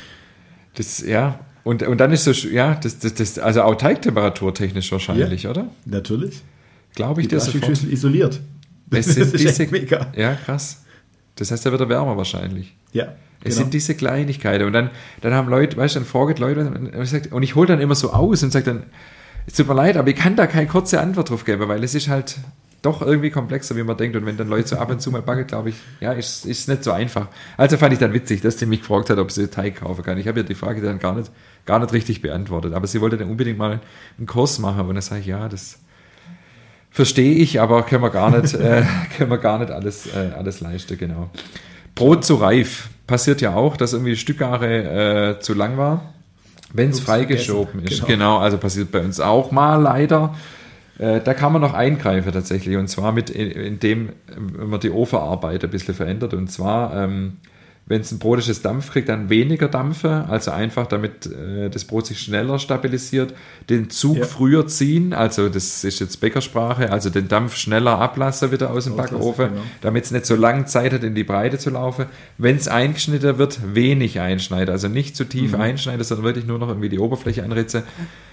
Das, ja, und dann ist so, ja, das also auch teigtemperaturtechnisch wahrscheinlich, oder? Natürlich. Glaube ich dir sofort. Die Schüssel isoliert. Das ist mega. Ja, krass. Das heißt, er wird wärmer wahrscheinlich. Ja. Es sind diese Kleinigkeiten. Und dann haben Leute, weißt du, dann fragen Leute und ich hole dann immer so aus und sage dann, es tut mir leid, aber ich kann da keine kurze Antwort drauf geben, weil es ist halt doch irgendwie komplexer, wie man denkt. Und wenn dann Leute so ab und zu mal backen, glaube ich, ja, ist nicht so einfach. Also fand ich dann witzig, dass sie mich gefragt hat, ob sie Teig kaufen kann. Ich habe ja die Frage dann gar nicht richtig beantwortet. Aber sie wollte dann unbedingt mal einen Kurs machen. Und dann sage ich, ja, das verstehe ich, aber können wir gar nicht alles leisten, genau. Brot zu reif. Passiert ja auch, dass irgendwie die Stückgare zu lang war, wenn es freigeschoben ist. Genau, also passiert bei uns auch mal leider. Da kann man noch eingreifen tatsächlich, und zwar indem man die Ofenarbeit ein bisschen verändert. Und zwar, wenn es ein Brot ist, das Dampf kriegt, dann weniger Dampfe, also einfach damit das Brot sich schneller stabilisiert, den Zug früher ziehen, also das ist jetzt Bäckersprache, also den Dampf schneller ablassen wieder aus dem Backofen, damit es nicht so lange Zeit hat, in die Breite zu laufen. Wenn es eingeschnitten wird, wenig einschneiden, also nicht zu tief einschneiden, sondern wirklich nur noch irgendwie die Oberfläche anritzen.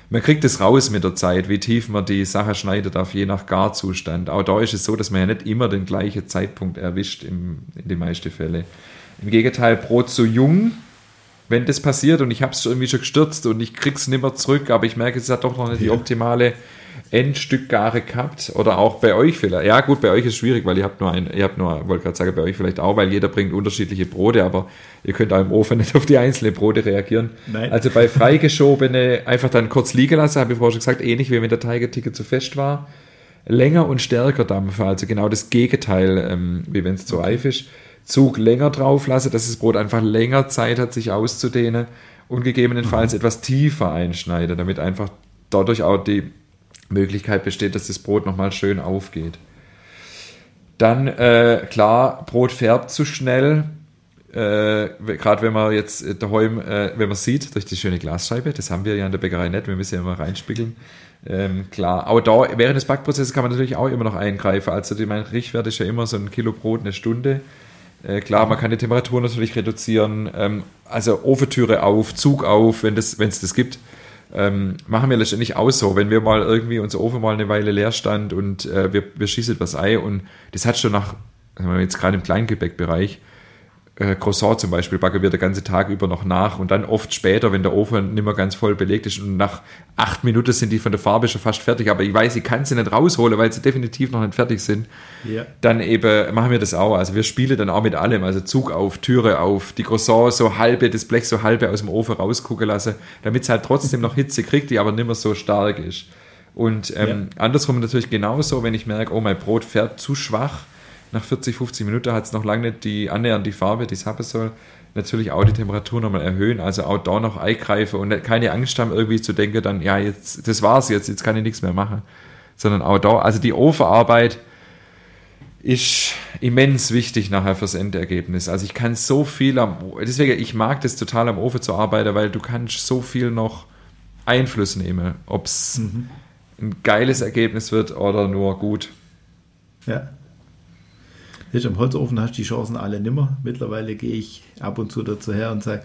man kriegt es raus mit der Zeit, wie tief man die Sache schneidet, auf je nach Garzustand. Auch da ist es so, dass man ja nicht immer den gleichen Zeitpunkt erwischt in den meisten Fällen. Im Gegenteil, Brot so jung, wenn das passiert und ich habe es irgendwie schon gestürzt und ich krieg's nicht mehr zurück, aber ich merke, es hat doch noch nicht die optimale Endstückgare gehabt oder auch bei euch vielleicht. Ja gut, bei euch ist es schwierig, weil wollte gerade sagen, bei euch vielleicht auch, weil jeder bringt unterschiedliche Brote, aber ihr könnt auch im Ofen nicht auf die einzelnen Brote reagieren. Nein. Also bei freigeschobene einfach dann kurz liegen lassen, habe ich vorher schon gesagt, ähnlich wie wenn der Teig ein Ticken zu fest war. Länger und stärker dampfen, also genau das Gegenteil, wie wenn es zu reif ist. Zug länger drauf lasse, dass das Brot einfach länger Zeit hat, sich auszudehnen und gegebenenfalls etwas tiefer einschneide, damit einfach dadurch auch die Möglichkeit besteht, dass das Brot nochmal schön aufgeht. Dann, klar, Brot färbt zu schnell, gerade wenn man jetzt daheim, wenn man sieht, durch die schöne Glasscheibe, das haben wir ja in der Bäckerei nicht, wir müssen ja immer reinspiegeln. Klar, auch da, während des Backprozesses kann man natürlich auch immer noch eingreifen, also mein Richtwert ist ja immer so 1 Kilo Brot eine Stunde. Klar, man kann die Temperatur natürlich reduzieren, also Ofentüre auf, Zug auf, wenn es das gibt. Machen wir letztendlich auch so, wenn wir mal irgendwie unser Ofen mal eine Weile leer stand und wir schießen was ein und das hat schon nach, jetzt gerade im Kleingebäckbereich, Croissant zum Beispiel backen wir den ganzen Tag über noch nach und dann oft später, wenn der Ofen nicht mehr ganz voll belegt ist und nach 8 Minuten sind die von der Farbe schon fast fertig, aber ich weiß, ich kann sie nicht rausholen, weil sie definitiv noch nicht fertig sind, Dann eben machen wir das auch, also wir spielen dann auch mit allem, also Zug auf, Türe auf, die Croissant so halbe, das Blech so halbe aus dem Ofen rausgucken lassen, damit es halt trotzdem noch Hitze kriegt, die aber nicht mehr so stark ist. Und andersrum natürlich genauso, wenn ich merke, oh, mein Brot fährt zu schwach, nach 40, 50 Minuten hat es noch lange nicht annähernd die Farbe, die es haben soll. Natürlich auch die Temperatur nochmal erhöhen, also auch da noch eingreifen und keine Angst haben, irgendwie zu denken, dann, ja, jetzt, das war's jetzt kann ich nichts mehr machen. Sondern auch da, also die Ofenarbeit ist immens wichtig nachher fürs Endergebnis. Also ich kann so viel deswegen, ich mag das total am Ofen zu arbeiten, weil du kannst so viel noch Einfluss nehmen, ob es ein geiles Ergebnis wird oder nur gut. Ja. Am Holzofen hast du die Chancen alle nimmer. Mittlerweile gehe ich ab und zu dazu her und sage,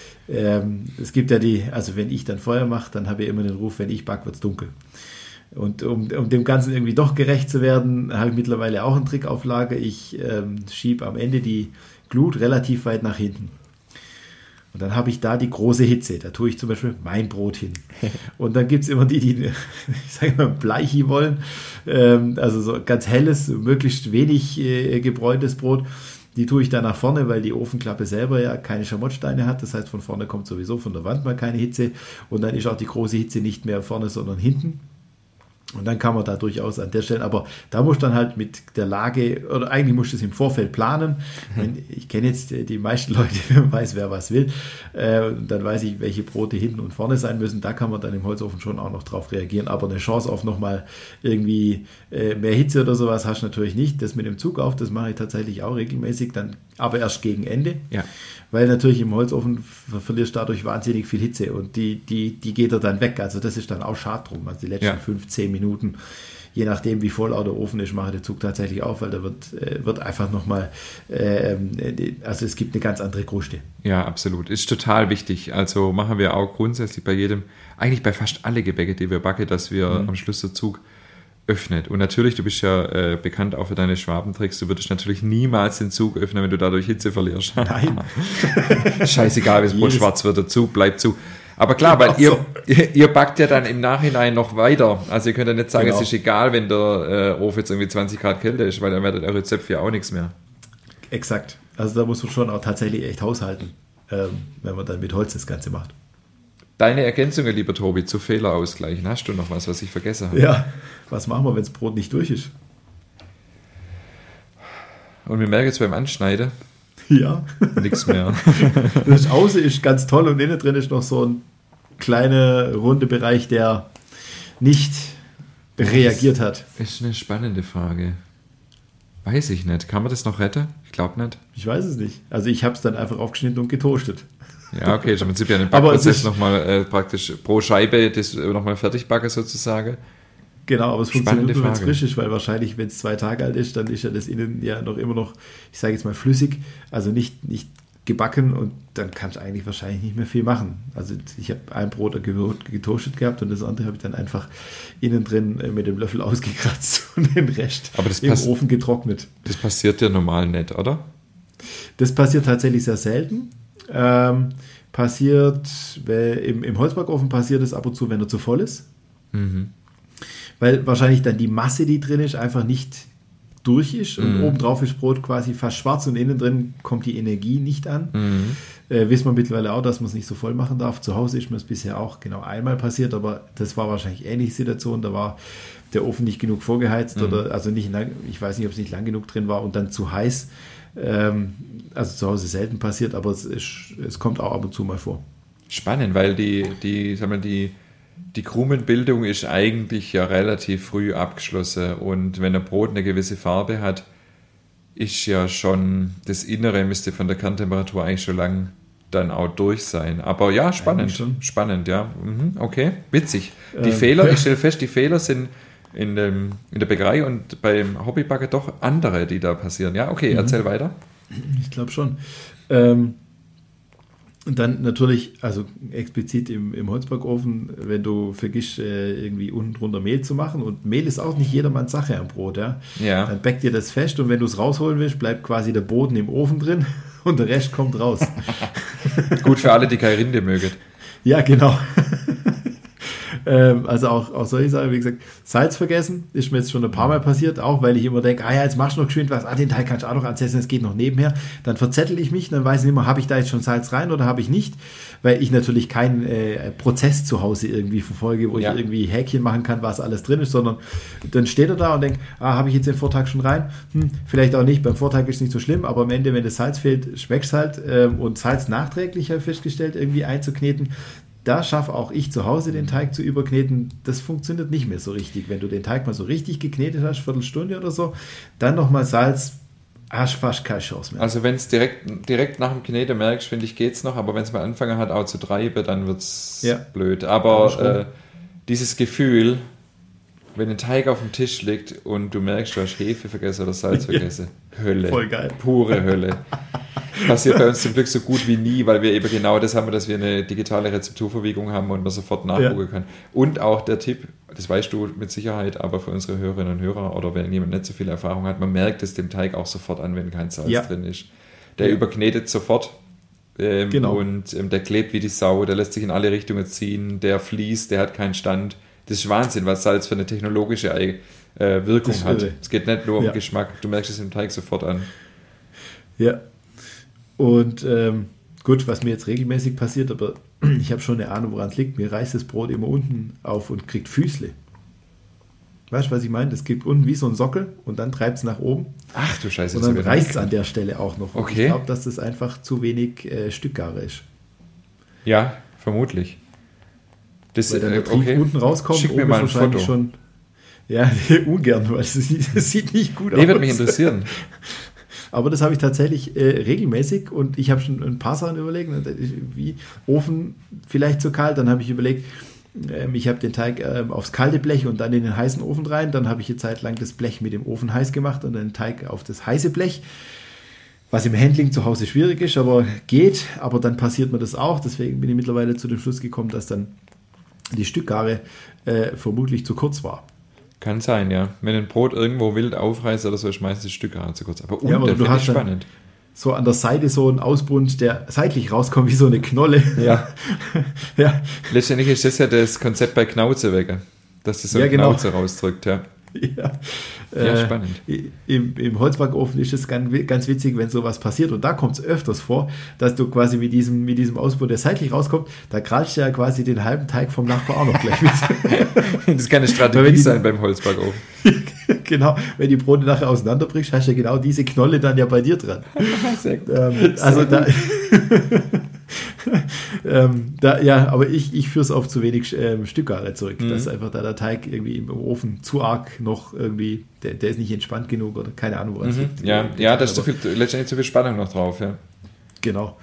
es gibt ja also wenn ich dann Feuer mache, dann habe ich immer den Ruf, wenn ich backe, wird es dunkel. Und um dem Ganzen irgendwie doch gerecht zu werden, habe ich mittlerweile auch einen Trick auf Lager. Ich schiebe am Ende die Glut relativ weit nach hinten. Und dann habe ich da die große Hitze. Da tue ich zum Beispiel mein Brot hin. Und dann gibt es immer die, ich sage mal, Bleichi wollen. Also so ganz helles, möglichst wenig gebräuntes Brot. Die tue ich dann nach vorne, weil die Ofenklappe selber ja keine Schamottsteine hat. Das heißt, von vorne kommt sowieso von der Wand mal keine Hitze. Und dann ist auch die große Hitze nicht mehr vorne, sondern hinten. Und dann kann man da durchaus an der Stelle, aber da muss dann halt mit der Lage, oder eigentlich muss das im Vorfeld planen. Ich kenne jetzt die meisten Leute, weiß wer was will, dann weiß ich, welche Brote hinten und vorne sein müssen. Da kann man dann im Holzofen schon auch noch drauf reagieren, aber eine Chance auf nochmal irgendwie mehr Hitze oder sowas hast du natürlich nicht. Das mit dem Zug auf, das mache ich tatsächlich auch regelmäßig, dann aber erst gegen Ende. Ja. Weil natürlich im Holzofen verlierst du dadurch wahnsinnig viel Hitze und die geht er dann weg. Also das ist dann auch schade drum. Also die letzten 5-10 Minuten, je nachdem wie voll auch der Ofen ist, mache ich den Zug tatsächlich auf, weil da wird einfach nochmal, also es gibt eine ganz andere Kruste. Ja, absolut. Ist total wichtig. Also machen wir auch grundsätzlich bei jedem, eigentlich bei fast alle Gebäcke, die wir backen, dass wir am Schluss der Zug öffnet. Und natürlich, du bist ja bekannt auch für deine Schwabentricks, du würdest natürlich niemals den Zug öffnen, wenn du dadurch Hitze verlierst. Nein. Scheißegal, wie das Brot schwarz wird, der Zug bleibt zu. Aber klar, weil ihr backt ja dann im Nachhinein noch weiter. Also ihr könnt ja nicht sagen, es ist egal, wenn der Ofen jetzt irgendwie 20 Grad kälter ist, weil dann werdet euer Rezept ja auch nichts mehr. Exakt. Also da muss man schon auch tatsächlich echt haushalten, wenn man dann mit Holz das Ganze macht. Deine Ergänzungen, lieber Tobi, zu Fehlerausgleichen. Hast du noch was ich vergessen habe? Ja, was machen wir, wenn das Brot nicht durch ist? Und wir merken jetzt beim Anschneiden, nichts mehr. Das Außen ist ganz toll und innen drin ist noch so ein kleiner, runder Bereich, der nicht reagiert hat. Ist eine spannende Frage. Weiß ich nicht. Kann man das noch retten? Ich glaube nicht. Ich weiß es nicht. Also ich habe es dann einfach aufgeschnitten und getoastet. Ja, okay, im Prinzip ja den Backprozess nochmal praktisch pro Scheibe das nochmal fertig backe sozusagen. Genau, aber es funktioniert nur, wenn es frisch ist, weil wahrscheinlich, wenn es 2 Tage alt ist, dann ist ja das innen ja immer noch, ich sage jetzt mal flüssig, also nicht gebacken und dann kannst du eigentlich wahrscheinlich nicht mehr viel machen. Also ich habe ein Brot getoastet gehabt und das andere habe ich dann einfach innen drin mit dem Löffel ausgekratzt und den Rest im Ofen getrocknet. Das passiert ja normal nicht, oder? Das passiert tatsächlich sehr selten. Passiert, im Holzbackofen passiert es ab und zu, wenn er zu voll ist. Mhm. Weil wahrscheinlich dann die Masse, die drin ist, einfach nicht durch ist und obendrauf ist Brot quasi fast schwarz und innen drin kommt die Energie nicht an. Wissen wir mittlerweile auch, dass man es nicht so voll machen darf. Zu Hause ist mir es bisher auch genau einmal passiert, aber das war wahrscheinlich ähnliche Situation. Da war der Ofen nicht genug vorgeheizt oder also nicht lang, ich weiß nicht, ob es nicht lang genug drin war und dann zu heiß. Also zu Hause selten passiert, aber es kommt auch ab und zu mal vor. Spannend, weil die Krumenbildung ist eigentlich ja relativ früh abgeschlossen und wenn ein Brot eine gewisse Farbe hat, ist ja schon das Innere müsste von der Kerntemperatur eigentlich schon lang dann auch durch sein. Aber ja, spannend, ja. Okay, witzig. Die Fehler, ich stelle fest, die Fehler sind in der Bäckerei und beim Hobbybacken doch andere, die da passieren. Ja, okay, erzähl weiter. Ich glaube schon. Und dann natürlich, also explizit im Holzbackofen, wenn du vergisst, irgendwie unten drunter Mehl zu machen und Mehl ist auch nicht jedermanns Sache am Brot, ja. Dann backt dir das fest und wenn du es rausholen willst, bleibt quasi der Boden im Ofen drin und der Rest kommt raus. Gut für alle, die keine Rinde mögen. Ja, genau. Also auch solche Sachen, wie gesagt, Salz vergessen, ist mir jetzt schon ein paar Mal passiert, auch weil ich immer denke, jetzt machst du noch geschwind was, den Teig kannst du auch noch ansetzen, es geht noch nebenher, dann verzettel ich mich, dann weiß ich nicht mehr, habe ich da jetzt schon Salz rein oder habe ich nicht, weil ich natürlich keinen Prozess zu Hause irgendwie verfolge, wo ich irgendwie Häkchen machen kann, was alles drin ist, sondern dann steht er da und denkt, habe ich jetzt den Vortag schon rein? Vielleicht auch nicht, beim Vortag ist es nicht so schlimm, aber am Ende, wenn das Salz fehlt, schmeckt es halt und Salz nachträglich, habe ich festgestellt, irgendwie einzukneten. Da schaffe auch ich zu Hause den Teig zu überkneten. Das funktioniert nicht mehr so richtig. Wenn du den Teig mal so richtig geknetet hast, Viertelstunde oder so, dann nochmal Salz, hast fast keine Chance mehr. Also wenn es direkt nach dem Kneten merkst, finde ich, geht es noch, aber wenn es mal angefangen hat, auch zu treiben, dann wird es blöd. Aber dieses Gefühl, wenn ein Teig auf dem Tisch liegt und du merkst, du hast Hefe vergessen oder Salz vergessen, Hölle. Voll geil. Pure Hölle. Passiert bei uns zum Glück so gut wie nie, weil wir eben genau das haben, dass wir eine digitale Rezepturverwiegung haben und man sofort nachgucken kann. Und auch der Tipp, das weißt du mit Sicherheit, aber für unsere Hörerinnen und Hörer oder wenn jemand nicht so viel Erfahrung hat, man merkt es dem Teig auch sofort an, wenn kein Salz drin ist. Der überknetet sofort und der klebt wie die Sau, der lässt sich in alle Richtungen ziehen, der fließt, der hat keinen Stand. Das ist Wahnsinn, was Salz für eine technologische Wirkung hat. Es geht nicht nur um Geschmack, du merkst es im Teig sofort an. Ja. Und gut, was mir jetzt regelmäßig passiert, aber ich habe schon eine Ahnung, woran es liegt. Mir reißt das Brot immer unten auf und kriegt Füßle. Weißt du, was ich meine? Das gibt unten wie so ein Sockel und dann treibt es nach oben. Ach du Scheiße. Und dann reißt es an der Stelle auch noch. Okay. Ich glaube, dass das einfach zu wenig Stückgare ist. Ja, vermutlich. Das, weil dann der Trieb unten rauskommt. Schick mir mal ein Foto. Schon, ja, ungern, weil das sieht nicht gut aus. Würde mich interessieren. Aber das habe ich tatsächlich regelmäßig und ich habe schon ein paar Sachen überlegt, wie Ofen vielleicht zu kalt, dann habe ich überlegt, ich habe den Teig aufs kalte Blech und dann in den heißen Ofen rein, dann habe ich eine Zeit lang das Blech mit dem Ofen heiß gemacht und den Teig auf das heiße Blech, was im Handling zu Hause schwierig ist, aber geht, aber dann passiert mir das auch, deswegen bin ich mittlerweile zu dem Schluss gekommen, dass dann die Stückgare vermutlich zu kurz war. Kann sein, ja. Wenn ein Brot irgendwo wild aufreißt oder so, ist meistens das Stück gerade zu kurz. Aber du finde ich spannend. So an der Seite so ein Ausbund, der seitlich rauskommt wie so eine Knolle. Ja. Ja. Letztendlich ist das ja das Konzept bei Knauzewecker, dass das so eine Knauze rausdrückt, ja. Ja, spannend. Im Holzbackofen ist es ganz witzig, wenn sowas passiert und da kommt es öfters vor, dass du quasi mit diesem Ausbund, der seitlich rauskommt, da krallst du ja quasi den halben Teig vom Nachbar auch noch gleich mit. Das kann eine Strategie sein beim Holzbackofen. Genau, wenn die Brote nachher auseinanderbrichst, hast du ja genau diese Knolle dann ja bei dir dran. Sehr gut. Aber ich führe es auf zu wenig Stückgare zurück, dass einfach da der Teig irgendwie im Ofen zu arg noch irgendwie, der ist nicht entspannt genug oder keine Ahnung, woran es liegt. Ja, da ist letztendlich zu viel Spannung noch drauf, ja. Genau.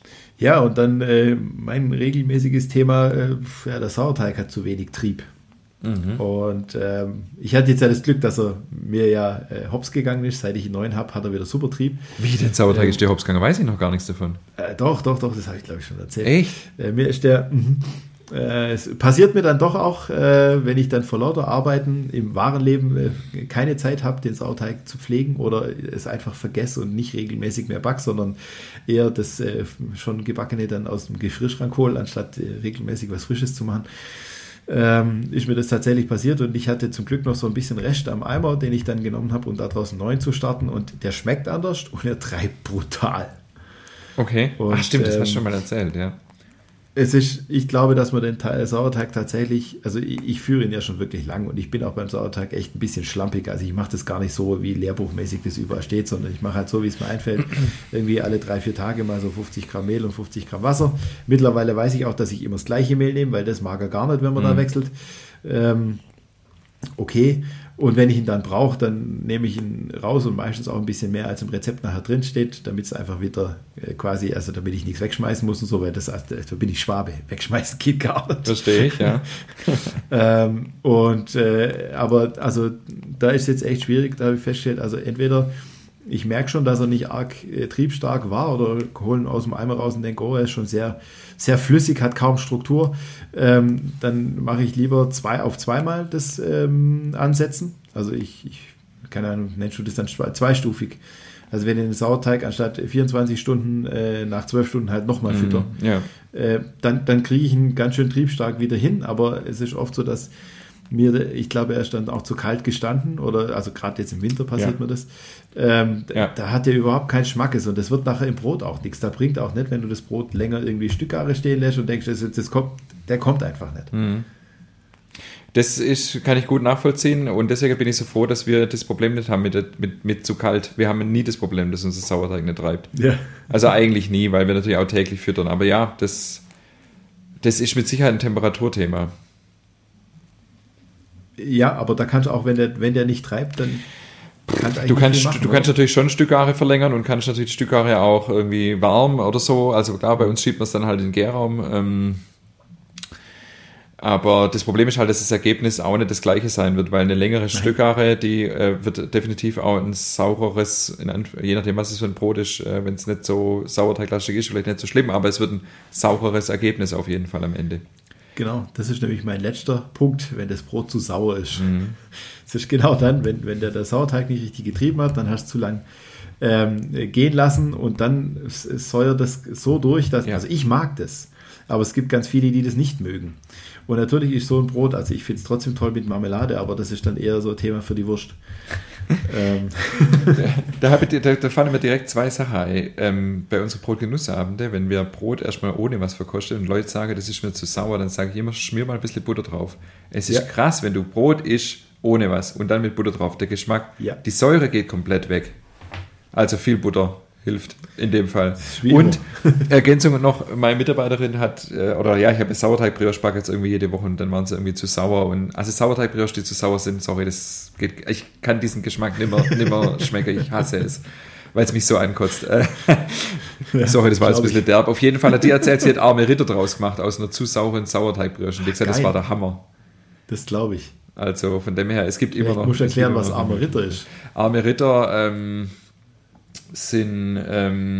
Und dann mein regelmäßiges Thema, der Sauerteig hat zu wenig Trieb. Und ich hatte jetzt ja das Glück, dass er mir ja hops gegangen ist. Seit ich ihn 9 habe, hat er wieder super Trieb. Wie, den Sauerteig ist dir hops gegangen? Weiß ich noch gar nichts davon. Doch, das habe ich glaube ich schon erzählt. Echt? Mir ist es passiert mir dann doch auch, wenn ich dann vor lauter Arbeiten im wahren Leben keine Zeit habe, den Sauerteig zu pflegen oder es einfach vergesse und nicht regelmäßig mehr backe, sondern eher das schon Gebackene dann aus dem Gefrierschrank hole, anstatt regelmäßig was Frisches zu machen. Ist mir das tatsächlich passiert und ich hatte zum Glück noch so ein bisschen Rest am Eimer, den ich dann genommen habe, um daraus einen neuen zu starten und der schmeckt anders und er treibt brutal. Okay, und, stimmt, das hast du schon mal erzählt, ja. Ich glaube, dass man den Sauerteig tatsächlich, also ich führe ihn ja schon wirklich lang und ich bin auch beim Sauerteig echt ein bisschen schlampig. Also ich mache das gar nicht so, wie lehrbuchmäßig das überall steht, sondern ich mache halt so, wie es mir einfällt. Irgendwie alle 3-4 Tage mal so 50 Gramm Mehl und 50 Gramm Wasser. Mittlerweile weiß ich auch, dass ich immer das gleiche Mehl nehme, weil das mag er gar nicht, wenn man da wechselt. Okay. Und wenn ich ihn dann brauche, dann nehme ich ihn raus und meistens auch ein bisschen mehr, als im Rezept nachher drin steht, damit es einfach wieder quasi, also damit ich nichts wegschmeißen muss und so, weil da bin ich Schwabe. Wegschmeißen geht gar nicht. Verstehe ich, ja. Aber also da ist jetzt echt schwierig, da habe ich festgestellt, also entweder ich merke schon, dass er nicht arg triebstark war oder hole ihn aus dem Eimer raus und denke, oh, er ist schon sehr, sehr flüssig, hat kaum Struktur. Dann mache ich lieber 2 auf 2-mal das ansetzen. Also keine Ahnung, nennst du das dann zweistufig. Also wenn ich den Sauerteig anstatt 24 Stunden nach 12 Stunden halt nochmal fütter, dann kriege ich ihn ganz schön triebstark wieder hin. Aber es ist oft so, dass ich glaube, er ist dann auch zu kalt gestanden oder, also gerade jetzt im Winter passiert mir das. Da hat er überhaupt keinen Schmackes und das wird nachher im Brot auch nichts. Da bringt auch nicht, wenn du das Brot länger irgendwie Stückare stehen lässt und denkst, der kommt einfach nicht. Das kann ich gut nachvollziehen und deswegen bin ich so froh, dass wir das Problem nicht haben mit zu kalt. Wir haben nie das Problem, dass unser Sauerteig nicht treibt. Ja. Also eigentlich nie, weil wir natürlich auch täglich füttern. Aber ja, das ist mit Sicherheit ein Temperaturthema. Ja, aber da kannst du auch, wenn der nicht treibt, dann du kannst natürlich schon Stückare verlängern und kannst natürlich Stückare auch irgendwie warm oder so. Also klar, bei uns schiebt man es dann halt in den Gärraum. Aber das Problem ist halt, dass das Ergebnis auch nicht das gleiche sein wird, weil eine längere Stückare, die wird definitiv auch ein saureres, je nachdem was es für ein Brot ist, wenn es nicht so sauerteiglastig ist, vielleicht nicht so schlimm, aber es wird ein saureres Ergebnis auf jeden Fall am Ende. Genau, das ist nämlich mein letzter Punkt, wenn das Brot zu sauer ist. Das ist genau dann, wenn der Sauerteig nicht richtig getrieben hat, dann hast du zu lang gehen lassen und dann säuert das so durch, dass, also ich mag das, aber es gibt ganz viele, die das nicht mögen. Und natürlich ist so ein Brot, also ich finde es trotzdem toll mit Marmelade, aber das ist dann eher so ein Thema für die Wurst. Da fallen mir direkt 2 Sachen ein. Bei unseren Brotgenussabende, wenn wir Brot erstmal ohne was verkosten und Leute sagen, das ist mir zu sauer, dann sage ich immer, schmier mal ein bisschen Butter drauf. Es ist krass, wenn du Brot isst ohne was und dann mit Butter drauf. Der Geschmack, die Säure geht komplett weg. Also viel Butter hilft in dem Fall. Und Ergänzung noch, meine Mitarbeiterin hat, ich habe Sauerteig-Brioche backe jetzt irgendwie jede Woche und dann waren sie irgendwie zu sauer. Und also Sauerteig-Brioche, die zu sauer sind, sorry, das geht, ich kann diesen Geschmack nimmer schmecken, ich hasse es, weil es mich so ankotzt. Sorry, das war jetzt ein bisschen derb. Auf jeden Fall hat die erzählt, sie hat arme Ritter draus gemacht aus einer zu sauren Sauerteig-Brioche. Und die gesagt, das war der Hammer. Das glaube ich. Also von dem her, es gibt immer noch... Ich muss erklären, was arme Ritter ist. Arme Ritter, sind,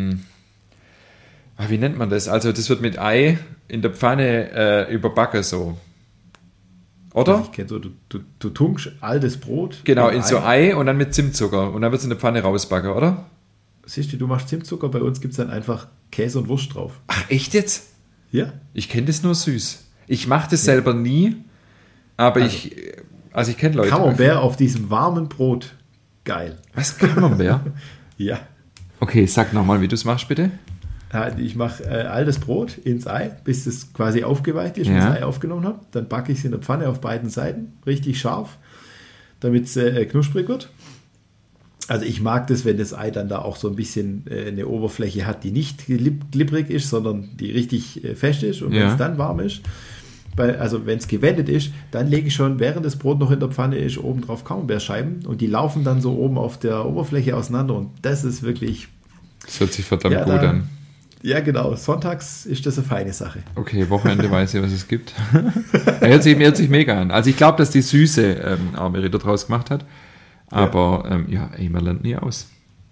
wie nennt man das? Also das wird mit Ei in der Pfanne überbacken so. Oder? Ich kenne so, du tunkst altes Brot. Genau, in so Ei und dann mit Zimtzucker und dann wird es in der Pfanne rausbacken, oder? Siehst du machst Zimtzucker, bei uns gibt es dann einfach Käse und Wurst drauf. Ach, echt jetzt? Ja. Ich kenne das nur süß. Ich mache das selber nie, aber ich kenne Leute. Camembert auf diesem warmen Brot. Geil. Was, Camembert? Ja. Okay, sag nochmal, wie du es machst, bitte. Ich mache altes Brot ins Ei, bis es quasi aufgeweicht ist und das Ei aufgenommen habe. Dann backe ich es in der Pfanne auf beiden Seiten, richtig scharf, damit es knusprig wird. Also ich mag das, wenn das Ei dann da auch so ein bisschen eine Oberfläche hat, die nicht glibberig ist, sondern die richtig fest ist. Und wenn es dann warm ist, also wenn es gewendet ist, dann lege ich schon, während das Brot noch in der Pfanne ist, oben drauf Camembert-Scheiben und die laufen dann so oben auf der Oberfläche auseinander und das ist wirklich... Das hört sich verdammt gut an. Ja, genau. Sonntags ist das eine feine Sache. Okay, Wochenende weiß ich, was es gibt. hört sich mega an. Also ich glaube, dass die Süße arme Ritter draus gemacht hat. Aber man lernt nie aus.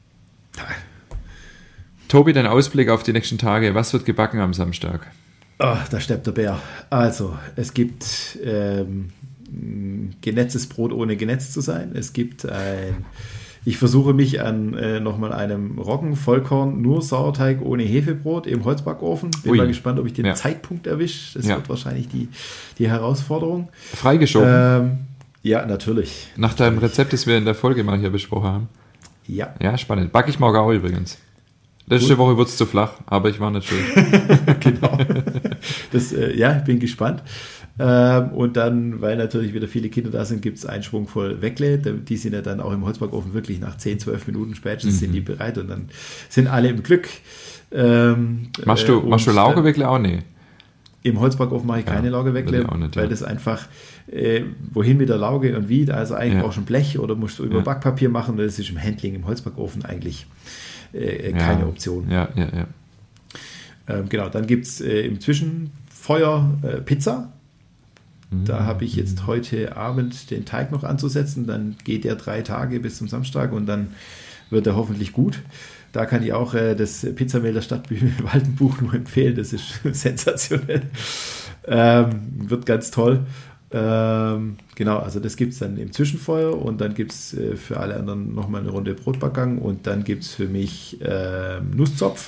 Tobi, dein Ausblick auf die nächsten Tage. Was wird gebacken am Samstag? Oh, da steppt der Bär. Also, es gibt genetztes Brot, ohne genetzt zu sein. Es gibt ich versuche mich an nochmal einem Roggen, Vollkorn, nur Sauerteig ohne Hefebrot im Holzbackofen. Bin mal gespannt, ob ich den Zeitpunkt erwische. Das wird wahrscheinlich die Herausforderung. Freigeschoben? Ja, natürlich. Nach deinem Rezept, das wir in der Folge mal hier besprochen haben? Ja. Ja, spannend. Backe ich morgen auch übrigens. Letzte Woche wurde es zu flach, aber ich war nicht schuld. Genau. Ich bin gespannt. Und dann, weil natürlich wieder viele Kinder da sind, gibt es einen Schwung voll Weckle. Die sind ja dann auch im Holzbackofen wirklich nach 10, 12 Minuten spätestens sind die bereit und dann sind alle im Glück. Machst du Laugeweckle auch? Nee. Im Holzbackofen mache ich keine Laugeweckle, weil das einfach, wohin mit der Lauge und wie, also eigentlich brauchst du ein Blech oder musst du über Backpapier machen, das ist im Handling im Holzbackofen eigentlich keine Option. Genau, dann gibt es im Zwischenfeuer Pizza. Da habe ich jetzt heute Abend den Teig noch anzusetzen, dann geht der 3 Tage bis zum Samstag und dann wird er hoffentlich gut. Da kann ich auch das Pizzamehl der Stadtbühne Waldenbuch nur empfehlen, das ist sensationell. Wird ganz toll. Genau, also das gibt es dann im Zwischenfeuer und dann gibt es für alle anderen nochmal eine Runde Brotbackgang und dann gibt es für mich Nusszopf.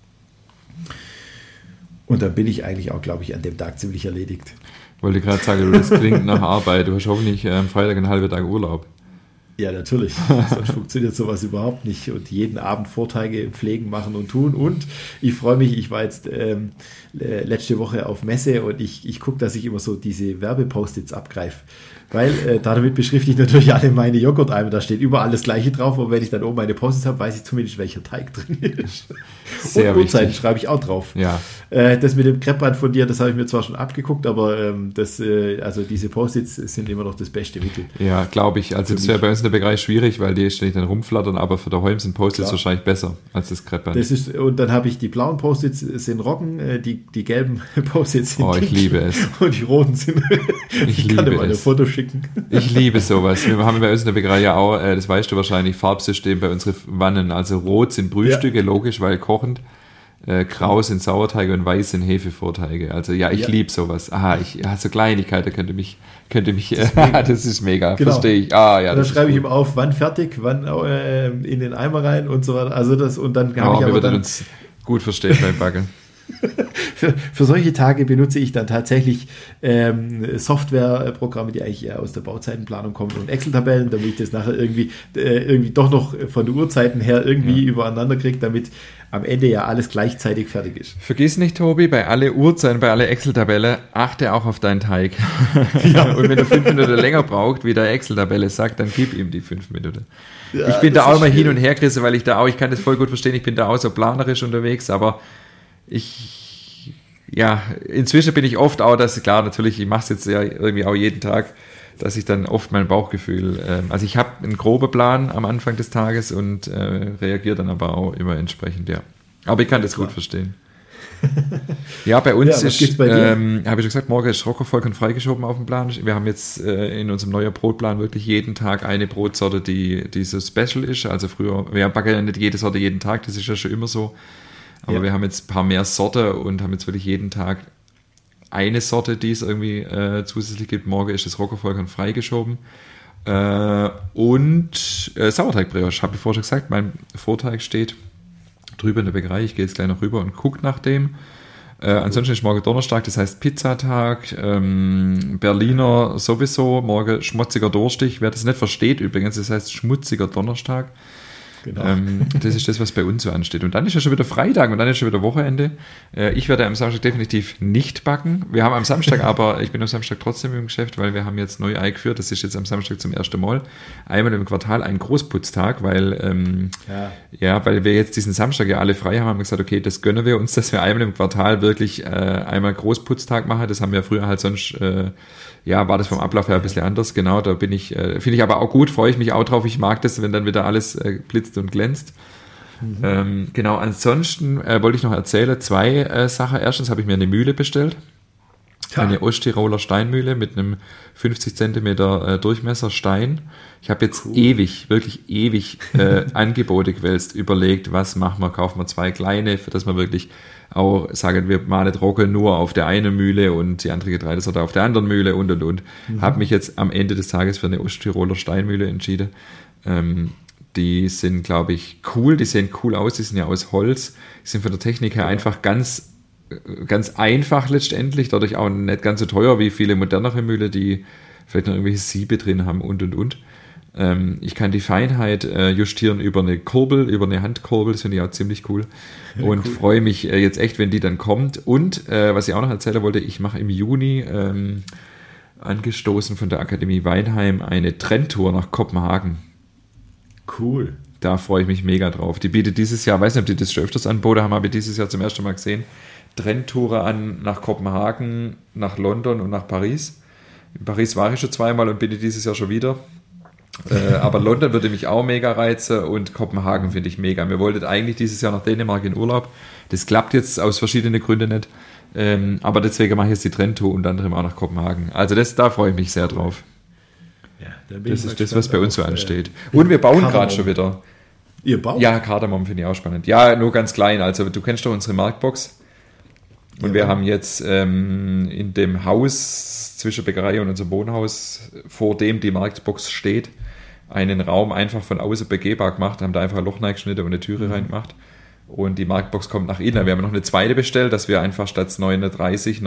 Und dann bin ich eigentlich auch, glaube ich, an dem Tag ziemlich erledigt. Wollte gerade sagen, das klingt nach Arbeit. Du hast hoffentlich am Freitag einen halben Tag Urlaub. Ja, natürlich. Sonst funktioniert sowas überhaupt nicht. Und jeden Abend Vorteige pflegen, machen und tun. Und ich freue mich, ich war jetzt letzte Woche auf Messe und ich gucke, dass ich immer so diese Werbepost-its abgreife. Weil damit beschrifte ich natürlich alle meine Joghurteimer. Da steht überall das Gleiche drauf. Und wenn ich dann oben meine Post-its habe, weiß ich zumindest, welcher Teig drin ist. Sehr und Uhrzeiten schreibe ich auch drauf. Ja. Das mit dem Kreppband von dir, das habe ich mir zwar schon abgeguckt, aber also diese Post-its sind immer noch das beste Mittel. Ja, glaube ich. Also das wäre bei uns in der Bäckerei schwierig, weil die ständig dann rumflattern, aber für daheim sind Post-its wahrscheinlich besser als das Kreppband. Und dann habe ich die blauen Post-its sind Roggen, die gelben Post-its sind ich liebe es. Und die roten sind ich kann dir mal ein Foto schicken. Ich liebe sowas. Wir haben bei uns in der Bäckerei ja auch, das weißt du wahrscheinlich, Farbsystem bei unseren Wannen. Also rot sind Brühstücke, logisch, weil kochend. Grau sind Sauerteige und weiß sind Hefevorteige. Also ich liebe sowas. So Kleinigkeiten könnte mich das ist mega. Genau. Verstehe ich. Dann schreibe ich ihm auf, wann fertig, wann in den Eimer rein und so weiter. Also das, und dann habe ich aber dann uns gut verstehen beim Backen. Für solche Tage benutze ich dann tatsächlich Softwareprogramme, die eigentlich eher aus der Bauzeitenplanung kommen und Excel-Tabellen, damit ich das nachher irgendwie doch noch von den Uhrzeiten her irgendwie übereinander kriege, damit am Ende ja alles gleichzeitig fertig ist. Vergiss nicht, Tobi, bei alle Uhrzeiten, bei alle Excel-Tabelle, achte auch auf deinen Teig. Und wenn du 5 Minuten länger braucht, wie der Excel-Tabelle sagt, dann gib ihm die 5 Minuten. Ja, ich bin da auch immer hin und her gerissen, weil ich kann das voll gut verstehen, ich bin da auch so planerisch unterwegs, aber inzwischen bin ich oft auch, natürlich, ich mache es jetzt ja irgendwie auch jeden Tag, dass ich dann oft mein Bauchgefühl, also ich habe einen groben Plan am Anfang des Tages und reagiere dann aber auch immer entsprechend, ja. Aber ich kann das gut verstehen. Ja, bei uns habe ich schon gesagt, morgen ist Roggenvollkorn freigeschoben auf dem Plan. Wir haben jetzt in unserem neuen Brotplan wirklich jeden Tag eine Brotsorte, die so special ist. Also früher, wir backen ja nicht jede Sorte jeden Tag, das ist ja schon immer so. Aber wir haben jetzt ein paar mehr Sorte und haben jetzt wirklich jeden Tag eine Sorte, die es irgendwie zusätzlich gibt. Morgen ist das Roggenvollkorn freigeschoben. Und Sauerteigbrioche, habe ich vorher schon gesagt. Mein Vorteig steht drüber in der Bäckerei. Ich gehe jetzt gleich noch rüber und gucke nach dem. Ansonsten ist morgen Donnerstag, das heißt Pizzatag. Berliner sowieso. Morgen schmutziger Durchstich. Wer das nicht versteht übrigens, das heißt schmutziger Donnerstag. Genau. Das ist das, was bei uns so ansteht. Und dann ist ja schon wieder Freitag und dann ist schon wieder Wochenende. Ich werde am Samstag definitiv nicht backen. Wir haben am Samstag aber, ich bin am Samstag trotzdem im Geschäft, weil wir haben jetzt neu eingeführt, das ist jetzt am Samstag zum ersten Mal, einmal im Quartal ein Großputztag, weil weil wir jetzt diesen Samstag ja alle frei haben wir gesagt, okay, das gönnen wir uns, dass wir einmal im Quartal wirklich einmal Großputztag machen. Das haben wir früher halt sonst war das vom Ablauf her ein bisschen anders, genau, finde ich aber auch gut, freue ich mich auch drauf, ich mag das, wenn dann wieder alles blitzt und glänzt. Genau, ansonsten wollte ich noch erzählen, 2 Sachen. Erstens habe ich mir eine Mühle bestellt. Eine Osttiroler Steinmühle mit einem 50 cm Durchmesser Stein. Ich habe jetzt wirklich ewig Angebote gewälzt, überlegt, was machen wir, kaufen wir 2 kleine, für das wir wirklich auch sagen, wir malen trocken nur auf der einen Mühle und die andere Getreidesorte auf der anderen Mühle und. Habe mich jetzt am Ende des Tages für eine Osttiroler Steinmühle entschieden. Die sind, glaube ich, cool, die sehen cool aus, die sind ja aus Holz, die sind von der Technik her einfach ganz einfach letztendlich, dadurch auch nicht ganz so teuer wie viele modernere Mühle, die vielleicht noch irgendwelche Siebe drin haben und. Ich kann die Feinheit justieren über eine Kurbel, über eine Handkurbel, das finde ich auch ziemlich cool und freue mich jetzt echt, wenn die dann kommt. Und was ich auch noch erzählen wollte, ich mache im Juni, angestoßen von der Akademie Weinheim, eine Trendtour nach Kopenhagen. Cool. Da freue ich mich mega drauf. Die bietet dieses Jahr, weiß nicht, ob die das schon öfters anboten haben, aber dieses Jahr zum ersten Mal gesehen, Trendtour an nach Kopenhagen, nach London und nach Paris. In Paris war ich schon 2-mal und bin dieses Jahr schon wieder. Aber London würde mich auch mega reizen und Kopenhagen finde ich mega. Wir wollten eigentlich dieses Jahr nach Dänemark in Urlaub. Das klappt jetzt aus verschiedenen Gründen nicht. Aber deswegen mache ich jetzt die Trendtour unter anderem auch nach Kopenhagen. Also da freue ich mich sehr drauf. Ja, das ist das, was bei uns so ansteht. Und wir bauen gerade schon wieder. Ihr baut? Ja, Kardamom finde ich auch spannend. Ja, nur ganz klein. Also du kennst doch unsere Marktbox. Und wir haben jetzt in dem Haus zwischen Bäckerei und unserem Wohnhaus, vor dem die Marktbox steht, einen Raum einfach von außen begehbar gemacht, haben da einfach ein Loch reingeschnitten und eine Türe reingemacht. Und die Marktbox kommt nach innen. Wir haben noch eine zweite bestellt, dass wir einfach statt 39,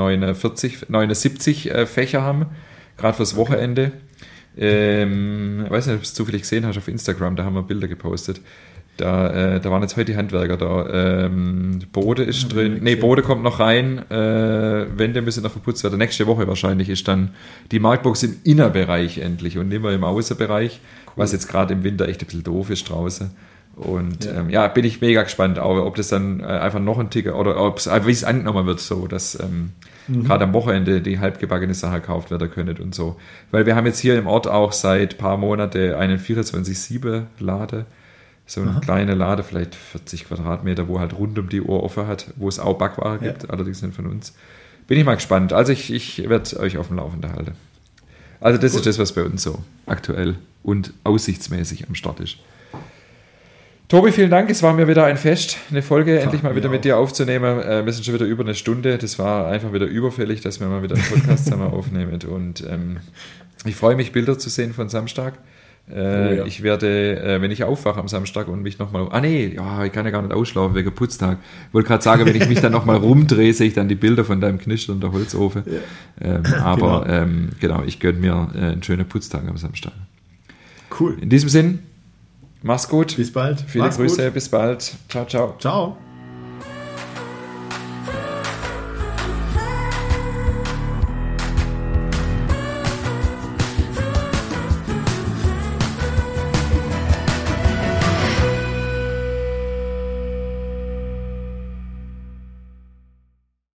79 Fächer haben, gerade fürs Wochenende. Ich weiß nicht, ob du es zufällig gesehen hast auf Instagram, da haben wir Bilder gepostet. Da waren jetzt heute die Handwerker da. Bode ist drin. Nee, Bode kommt noch rein. Wände müssen noch verputzt werden. Nächste Woche wahrscheinlich ist dann die Marktbox im Innerbereich endlich und nicht mehr im Außenbereich, was jetzt gerade im Winter echt ein bisschen doof ist draußen. Und bin ich mega gespannt, auch, ob das dann einfach noch ein Ticker oder wie es angenommen wird, so dass gerade am Wochenende die halbgebackene Sache gekauft werden können und so. Weil wir haben jetzt hier im Ort auch seit ein paar Monaten einen 24/7-Lade. So eine kleine Lade, vielleicht 40 Quadratmeter, wo halt rund um die Uhr offen hat, wo es auch Backware gibt, allerdings nicht von uns. Bin ich mal gespannt. Also ich werde euch auf dem Laufenden halten. Also das ist das, was bei uns so aktuell und aussichtsmäßig am Start ist. Tobi, vielen Dank. Es war mir wieder ein Fest, eine Folge endlich mal wieder mit dir aufzunehmen. Wir sind schon wieder über eine Stunde. Das war einfach wieder überfällig, dass wir mal wieder einen Podcast zusammen aufnehmen. Und ich freue mich, Bilder zu sehen von Samstag. Ich werde, wenn ich aufwache am Samstag und mich nochmal... ich kann ja gar nicht ausschlafen wegen Putztag. Ich wollte gerade sagen, wenn ich mich dann nochmal rumdrehe, sehe ich dann die Bilder von deinem Knistern und der Holzofen. Ja. Genau, ich gönne mir einen schönen Putztag am Samstag. Cool. In diesem Sinn, mach's gut. Bis bald. Viele Grüße, bis bald. Ciao, ciao. Ciao.